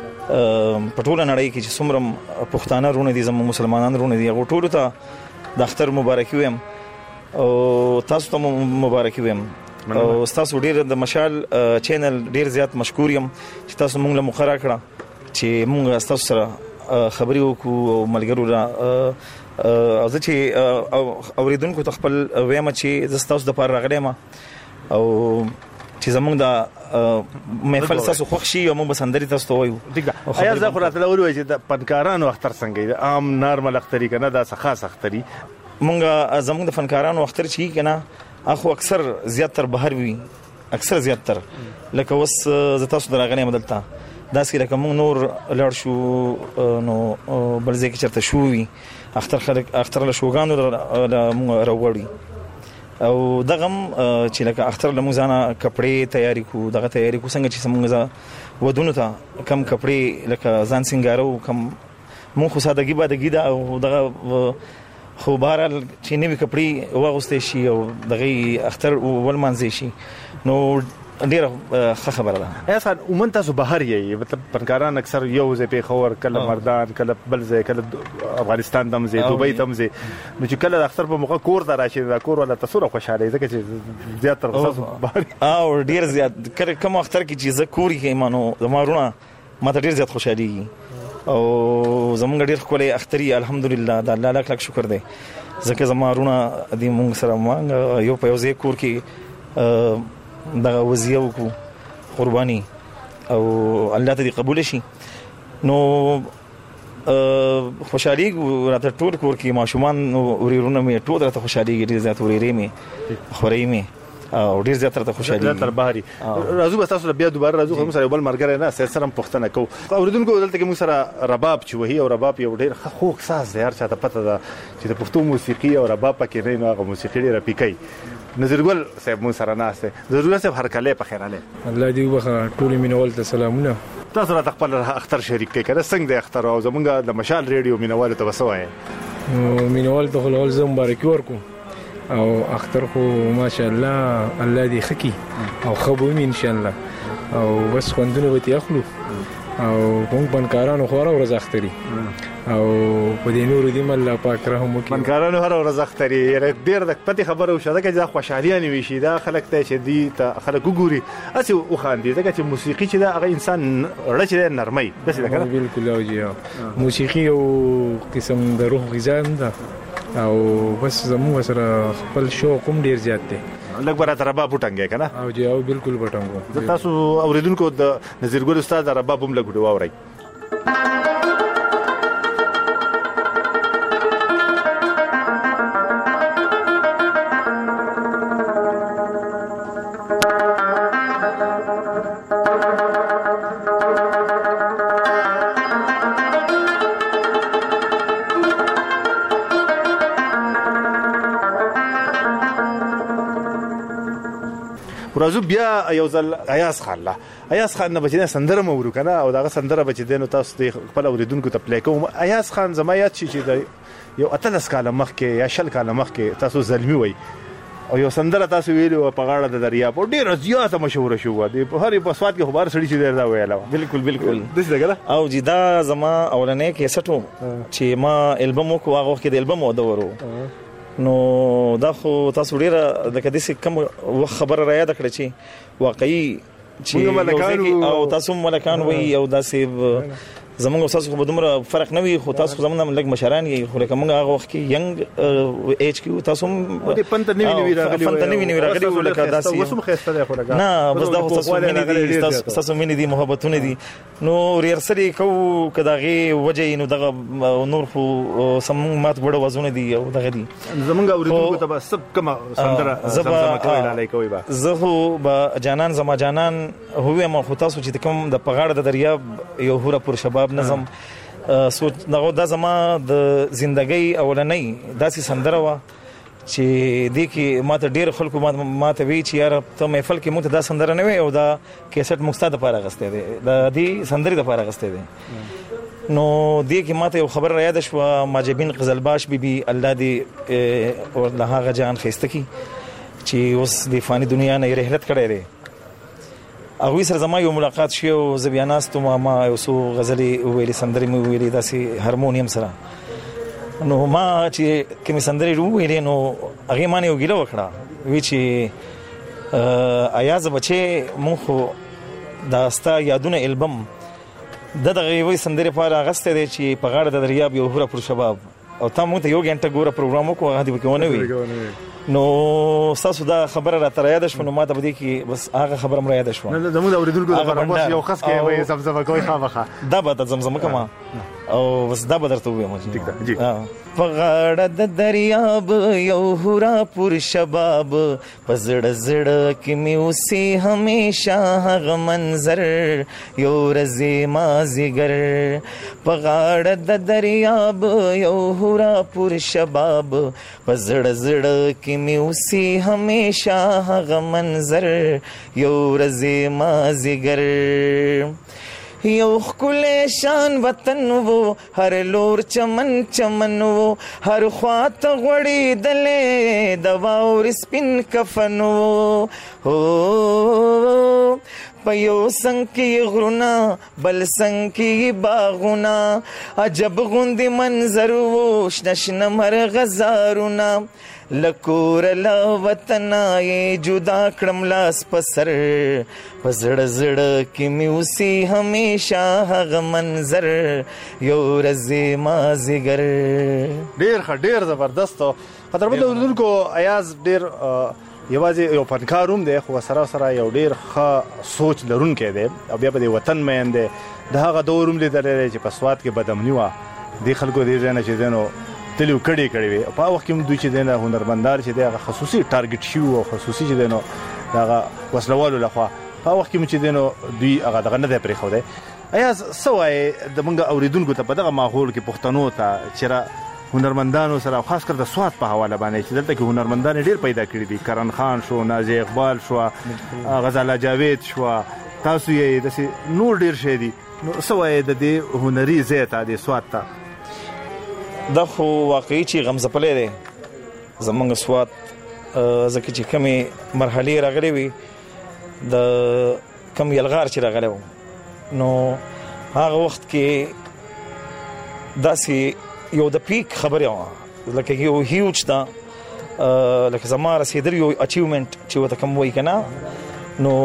په ټوله نړۍ کې چې څومره پښتانه رونه دي زموږ مسلمانان رونه دي هغو ټولو ته د اختر مبارکي وایم او تاسو ته مبارکي وایم او ستاسو ډېر د مشال چینل ډېر زیات مشکور یم چې تاسو موږ له مقرره کړه چې موږ ستاسو سره خبرې وکړو او ملګرو را او زه چې اوریدونکو ته خپل وایم چې زه ستاسو دپاره راغلی یم او چې زموږ د محفل ستاسو خوښ شي او موږ به سندرې تاسو ته وایو ایا زه خو راته ووایي چې د فنکارانو اختر څنګه دی عام نارمل اختري که نه دا څه خاص اختري زموږ د فنکارانو اختر چې وي که نه هغه اکثر زیاتر بهر وي اکثر زیاتر لکه اوس زه تاسو ته راغلی یم دلته داسې لکه موږ نور لاړ شو نو بل ځای کې چېرته شو وي اختر له شوګانو راوړي او دغه هم چې لکه اختر له موږ ځانه کپړې تیاري کړو دغه تیاري کړو څنګه چې موږ ودونو ته کم کپړې لکه ځان سینګارو کم موږ خو سادګي بادګي ده او دغه خو بهرحال چې نوي کپړې واغوستی شي او دغه اختر ولمانځی شي نو ډیره ښه خبره ده ایاز خان عموما تاسو بهر یې مطلب فنکاران اکثر یو ځای پېښور کله مردان کله بل ځای کله افغانستان ته هم ځي دوبۍ ته هم ځي نو چې کله د اختر په موقع کور ته راشي دا کور والا ته څومره خوشحاله ځکه چې زیاتره تاسو بهر او ډېر زیات کله کوم اختر کې چې زه کور کې یم نو زما وروڼه ماته ډېر زیات خوشحالېږي او زموږ ډېر ښکلی اختر یې الحمدلله د الله لاک لاک شکر دی ځکه زما وروڼه دې مونږ سره یو په یو ځای کور کې دغه وزیه وکړو قرباني او الله ته دې قبول شي نو خوشحالېږو راته ټول کور کې ماشومان ورېرونه مې ټول راته خوشحالېږي ډېر زیات ورېرې مې خورۍ مې او ډېر زیات راته خوشحالېږي تر بهري راځو به تاسو بیا دوباره راځو خو موږ سره یو بل ملګری نه سید سره هم پوښتنه کوو اورېدونکو دلته کې موږ سره رباب چې وهي او رباب یو ډېر خوږ ساز دی هر چاته پته ده چې د پښتو موسیقي او رباب پکې نه نو هغه موسیقي ډېره پیکوي نظرګل صاحب مو سره ناست دی نظرګل صاحب هرکلی په خیر علی الله دې وبخښه ټولو مینوال ته سلامونه تاسو راته خپل اختر شریک کړئ که نه څنګه دی اختر او زموږ د مشال ریډیو مینوالو ته به څه وایې نو مینوال ته خو له اول زه مبارکي ورکوم او اختر خو ماشاءالله الله دې ښه کړي او ښه به ومي انشاءالله او بس خوندونه به ترې اخلو او موږ فنکارانو خو هره ورځ اختري او په دې نورو دې الله پاک رحم وکړي فنکارانو هره ورځ اختري ډېر د پتې خبره وشوه ځکه چې دا خوشحالي وشي دا خلک ته چې دي ته خلک وګوري هسې وخاندي ځکه چې موسیقي چې ده هغه انسان زړه چې دی نرموي داسې ده که نه بلکل او جی موسیقي یو قسم د روح غذا هم ده او بس زموږ سره خپل شوق هم ډېر زیات دی لږ به راته رباب وټنګئ که نه او جی او بلکل وټنګو زه تاسو اورېدونکو د نظرګل استاد د رباب هم لږ واورئ راځو بیا یو ځل ایاز خان نه بچی سندره مو ورو کنه او دغه سندره بچی دینو تاسو د خپل اوریدونکو ته پلی کوم ایاز خان زما یاد شي چې یو اتلس کاله مخکې یا شل کاله مخکې تاسو زلمی وای او یو سندره تاسو ویلو په غاړه د دریاب او ډیره زیاته مشهور شو دی په هر په سواد کې خبر سړی چې ډیر دا ویلا بالکل دغه دغه او جدا زما اولنې کې سټو چې ما البم کو هغه کې د البم ودورو نو دا خو تاسو ډیره د کدي کوم خبره را یاد کړی چې واقعي چې او تاسو ملکان وي او داسې زمونږ تاسو خو دومره فرق نه وي خو تاسو زمونږ لږ مشران یې خو لکه موږ هغه وخت کې ینګ ایج کې تاسو د پنت نیوی راغلی لکه داسې وسم خسته ده خو لکه نه بس دا تاسو مینې دي تاسو مینې دي محبتونه دي نو ریرسري کو کداغه وجه نو دغه نور خو سم مات وړ وزونه دي او دغه دي زمونږ اوریدونکو ته سب کما سندره زمزمه کوي لاله کوي با زه خو با جانان زما جانان هوې ما خو تاسو چې کوم د پغاړه د دریاب یو هوره پر شباب نظم سوچ دغه د زما د ژوندۍ اولنۍ داسې سندره وا چې د کې ماته ډیر خلکو ماته وی چې یار ته محفل کې مونږ ته دا سندره نه وي او دا کیسټ مقصد لپاره غسته دي د دې سندري لپاره غسته دي نو د کې ماته یو خبر را یاد شو ماجبین قزلباش بیبي الله دې او له هغه جان خسته کی چې اوس د فانی دنیا نه رحلت کړی دی هغه سره زما یو ملاقات شو او زبیاناستو ما یو سو غزلي ویلي سندري مې ویلي داسې هارمونیم سره نو ما چې کوم سندري ویلي نو هغه مانه یو ګیله وکړه وی چې ایاز بچي مونږ خو داستا یادونه البم دغه وی سندري په اغسته دي چې په غاړه د دریاب یو هوره پر شباب او تا مونږ ته یو غنټه ګوره پروګرام وکړو هغه دې وکونه وی نو تاسو دا خبره را تر یاد شو نو ما ته بده کې بس هغه خبره مې یاد شو نو زموږ اوریدونکو لپاره بس یو خاص کې وي زمزمه کوي خامخه دا به زمزمه کما او بس دا به درته وایم چې جی پغاړه د دریاب یو هورا پر شباب پزړ زړه کې مې اوسې همیشه هغه منظر یو رزي مازیګر پغاړه د دریاب یو هورا پر شباب پزړ زړه کې مې اوسې همیشه هغه منظر یو رزي مازیګر یو خلے شان وطن وو هر لور چمن چمن وو هر خواته غړی دلې دوا اور سپین کفن وو هو پيو سنگ کی غرونا بل سنگ کی باغونا عجب غوند منظر وو شنشن مر غزارونا لکور لا وطن ای جدا کړم لاس پسر پزړ زړه کې مې اوسې همیشه هغه منظر یو رزي مازیګر ډیر زبردست قدرمن اوریدونکو ایاز ډیر یوازې یو فنکاروم دی خو سره یو ډیر ښه سوچ لرونکی دی او بیا په وطن مین دی د هغه دوروم لیدل چې په سواد کې بدامنی و د خلکو دی ځنه چې دنو تلو کړي وي په وخت کې دوی چې دنه هنرمندار چې دغه خصوصي ټارګټ شي او خصوصي چې دنه دغه وسلوالو لخوا په وخت کې چې دنه دوی هغه دغه نه پرې خو دی ایا سوای د منګه اوریدونکو ته په دغه ماحول کې پښتنو ته چیرې هنرمندانو سره خاص کر د سواد په حواله باندې چې دلته کې هنرمندان ډیر پیدا کړي دي کرن خان شو نازي اقبال شو غزاله جاوید شو تاسو یې د نور ډیر شه دي نو سوای د دې هنري زیاته د سواد ته دا خو واقعي چې غمزپلې ده زمونږ سواد ځکه چې کومې مرحلې راغلي وي د کم یلغار چې راغلی و نو هغه وخت کې داسې یو د پیک خبره وه لکه یو هیوج ده لکه زما رسېدل یو اچیومنټ چې ورته کوم وایي که نه نو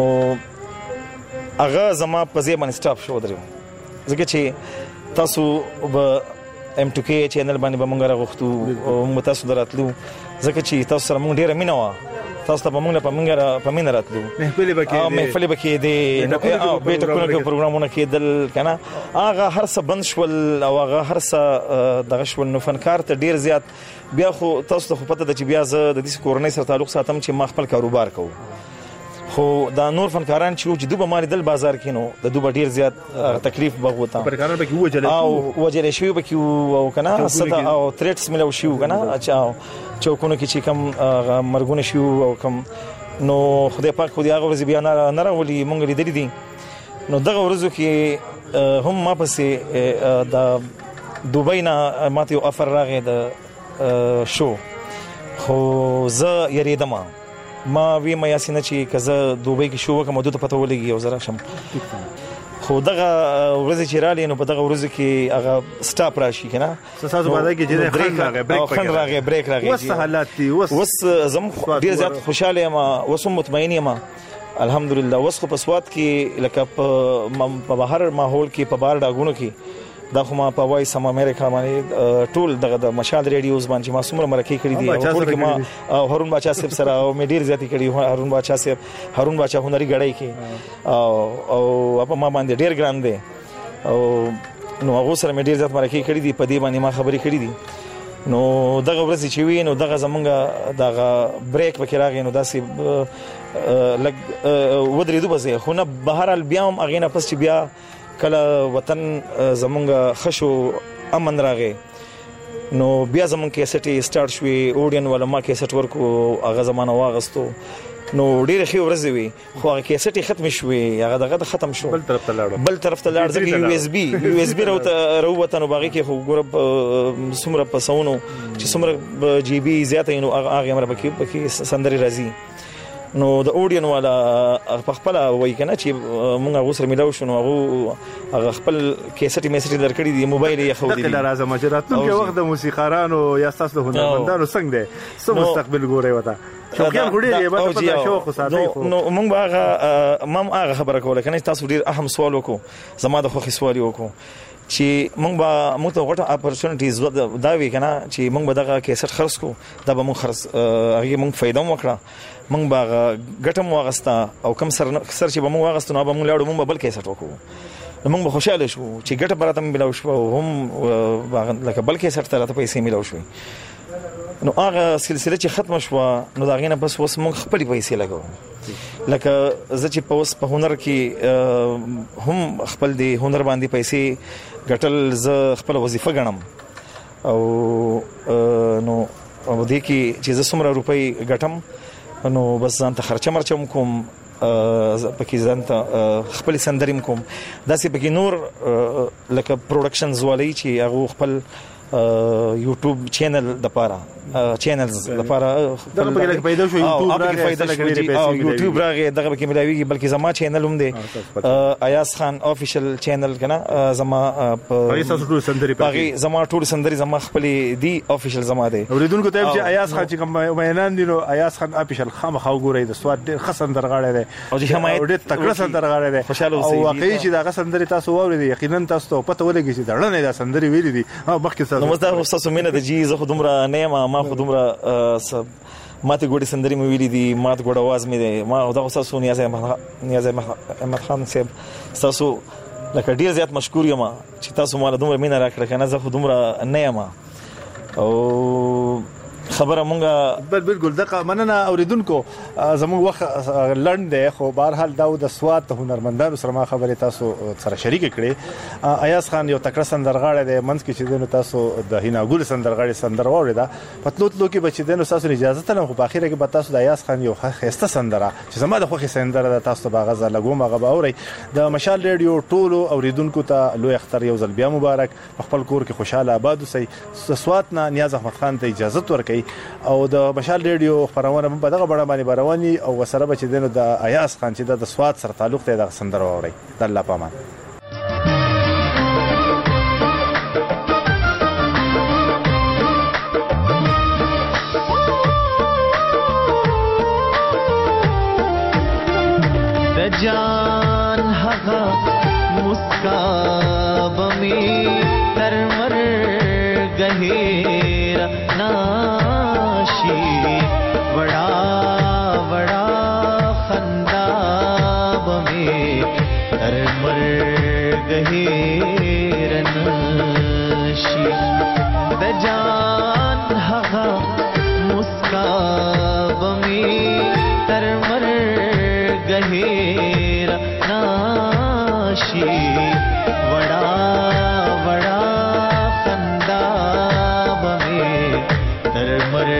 هغه زما په ځای باندې سټاپ شو ودرېږم ځکه چې تاسو به M2K چینل باندې به مونږ راغوښتو او موږ تاسو دراتلو ځکه چې تاسو سره مونږ ډېره مینه وه تاسو ته به مونږ په مینه راتلو محفلې به کېدې بیټکونه کې پروګرامونه کېدل که نه هغه هر څه بند شول او هغه هر څه دغه شول نو فنکار ته ډېر زیات بیا خو تاسو ته خو پته ده چې بیا زه د دې کورنۍ سره تعلق ساتم چې ما خپل کاروبار کوم خو دا نور فنکاران چې دوی به ماري دل بازار کې نو د دوی ډیر زیات تکلیف بغوتا فنکاران به وجل او وجل شي به او کنه صدا او تریټس ملو شي کنه اچھا چوکونو کې چې کم مرګونه شي او کم نو خدای پاک خو دې هغه ورځ بیا نه راولي مونږ لیدل دي نو دغه ورځو کې هم ما پسې د دوبۍ نه ماته یو افر راغی د شو خو زه یریدم ما وی ما یاسینه چې کزه دوبۍ کې شو وکم دوی ته پته ولګي او زرا شم خو دغه ورځ چې رالی نو په دغه ورځ کې هغه سټاپ راشي کنه ساسو باندې کې چې خن راغی بریک راغی وس حالات دي وس زم ډیر زیات خوشاله یم وس مطمئن یم الحمدلله وسخه په سواد کې لکه په بهر ماحول کې په بار ډاګونو کې دا خو ما په وایس هم امریکا باندې ټول دغه د مشال ریډیوز باندې ما څومره مرکه کړی دي ټول کې ما هارون بچا صاحب سره او مې ډیر زیاتی کړی هارون بچا هنري غړای کې او په ما باندې ډیر ګران دي او نو هغه سره مې ډیر زیات مرکه کړی دي په دې باندې ما خبرې کړې دي نو دغه ورځ چې وی نو دغه زمونږ دغه بریک وکړ راغی نو داسې لګ ودرې دوه زه خو نه بهر البيام اغینه پس چې بیا کله وطن زمونږ خشو امن راغی نو بیا زمونږ کیسټي سٹارټ شوې اورډین ولا ما کیسټ ورکو هغه زمانه واغستو نو ډیره ښه ورځ وي خو هغه کیسټي ختم شوې هغه دغه ختم شو بل طرف ته لاړ ځکه یو اس بي راوته نو باغی کې خو ګور سمره پسونو چې سمره جی بي زیاته نو هغه امر بکی سندري راځي نو د اورډین والا خپل وای کنه چې مونږ غوسر ملاو شو نو هغه خپل کیسټي میسج درکړي دی موبایل یې خو دی د راځه مجرات نو کې وخت د موسیقارانو یا تاسو د هنرمندانو څنګه دی سم مستقبل ګوري وتا شوقیان غوړي دی به په شوق ساتي نو مونږ هغه خبره کوله کنه تاسو ډیر اهم سوال وکړو زما د خوخي سوال وکړو چې مونږ ته غوټه اپورتونټیز دا وی کنه چې مونږ به دغه کیسټ خرڅ کو دا به مونږ خرڅ هغه مونږ فائدہ وکړه مونږ باغ ګټم واغستا او کم سر چې به مونږ واغستو نو به مونږ لاړو مونږ بل کیسټ وکړو مونږ به خوشاله شو چې ګټه براته ملو شو هم لکه بل کیسټ ته راته پیسې ملو شو نو هغه سلسله چې ختم شو نو دا غینه بس وس مونږ خپل پیسې لګو لکه زه چې په وس په هنر کې هم خپل دی هنر باندې پیسې ګټل ز خپل وظیفه ګڼم او نو دې کې چې ز سمره روپۍ ګټم نو بس ځان ته خرچه مرچم کوم پکې ځان ته خپل سندریم کوم داسې پکې نور لکه پروډکشنز والی چې هغه خپل یوټیوب چینل د پاره چینلز د پاره دغه په کې پیدا شو یوټیوب راغی دغه کې ملاویږي بلکې زما چینل هم دی ایاز خان افیشل چینل کنه زما په ټول سندري په زما ټول سندري زما خپل دی افیشل زما دی اوریدونکو ته چې ایاز خان چې کوم مینان دي نو ایاز خان افیشل خامخا وګورئ د سواد ډیر خسن درغاړی دی او چې حمایت ډیر تکړه سندرغاړی دی او واقعي چې دغه سندري تاسو واورئ یقینا تاسو ته پته ولګي چې دړنه د سندري ویلي دي مخکې نو مزه تاسو مینه د جی زه خودمره نه ما خودمره ماته ګوډي سندري مې ویلي دي ماته ګوډ आवाज مې دی ما دا تاسو نیاز احمد خان صاحب تاسو لکه ډیر زیات مشکور یم چې تاسو مال دومره مینه راکړه کنه زه خودمره نه یم او خبره مونږه بالکل دغه مننه اوریدونکو زموږ وخت لند دی خو بهر حال دا د سواد هنرمندانو سره ما خبره تاسو سره شریک کړي ایاز خان یو تکړه سندرغاړی دی منځ کې چې دنو تاسو د هیناګول سندرغاړي سندر واوریدا پتلوتلو کې بچی دنو تاسو اجازه ته خو په اخیره کې به تاسو د ایاز خان یو خسته سندره چې زما د خوخي سندره د تاسو باغ غزه لګوم هغه به اوري د مشال ریډیو ټولو اوریدونکو ته لوی اختر یو ځل بیا مبارک خپل کور کې خوشاله آباد اوسئ سواد نه نیاز احمد خان ته اجازه ورکړي او د مشال ریډیو خبرونه په دغه بڼه باندې بارواني او وسره بچ دینو د ایاز خان چې د سواد سره تعلق دی د سندر اوري د الله پامان د جان هغه مسکا بمي تر مرګ ناشی بڑا بڑا خنداب میں ہر مر گہیر ناشی دجان ہغا مسکاب میں ہر مر گہیر ناشی بڑا بڑا مر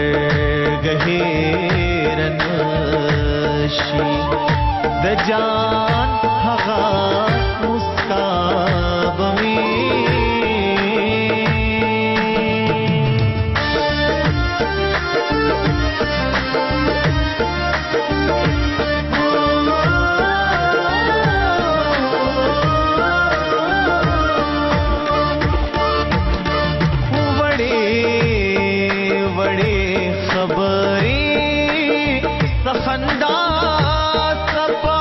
گہیرن شی د جان هغه مسکاب می خبری سخندا سپا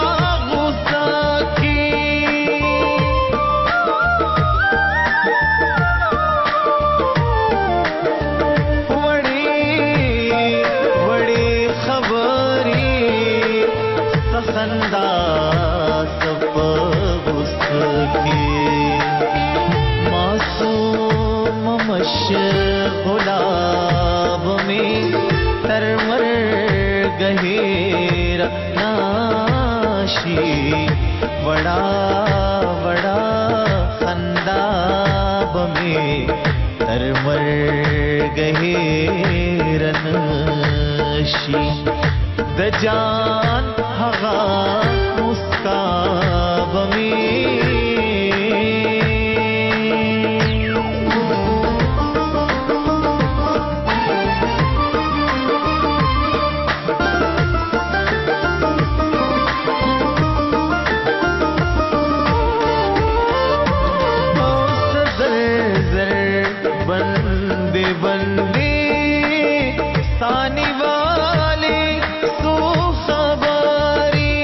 गहेर नाशी बड़ा बड़ा खंदाब में तरमर गहेरन शी द जान हगा मुस्काब में बंदे सानी वाले सो खबरी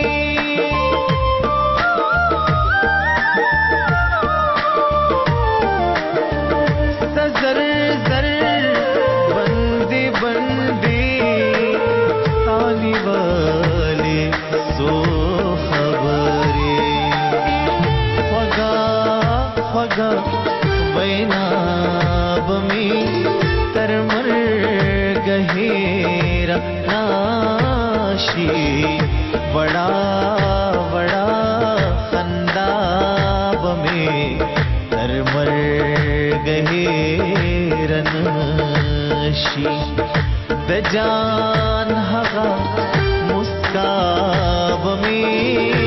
सजर जर बंदे बंदे सानी वाले सो खबरी फगा फगा बैनाब में तरमर गहेरा नाशी बड़ा बड़ा खंदाब में तरमर गहेरन शी द जान हगा मुस्काब में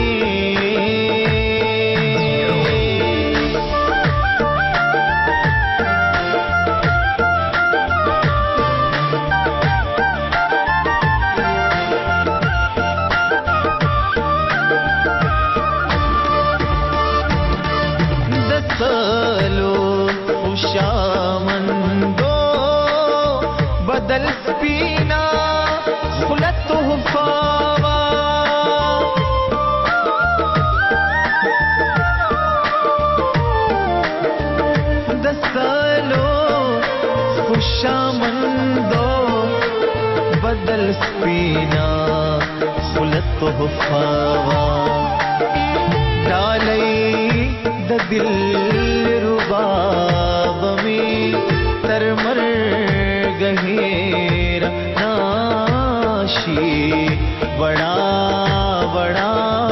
शामंदो बदल स्पीना खुलत हुफावा दसलो खुशामंदो बदल स्पीना खुलत हुफावा डालई द दिल रुबाब में तरमर गहेरा नाशी बड़ा बड़ा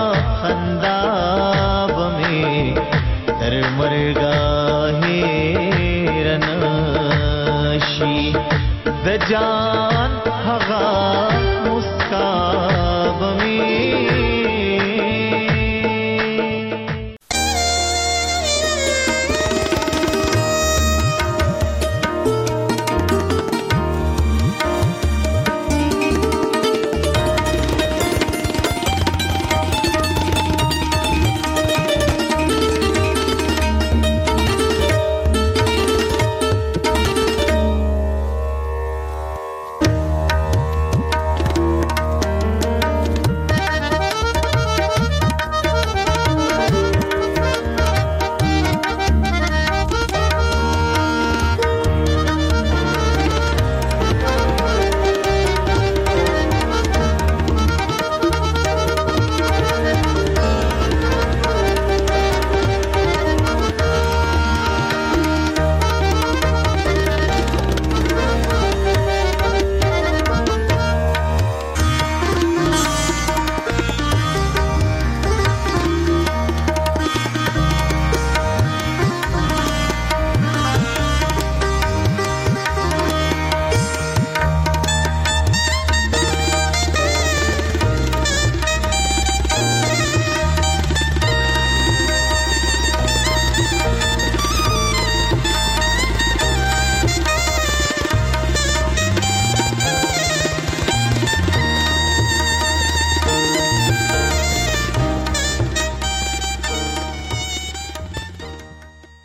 खंदाब में तरमर गहेरा नाशी द जान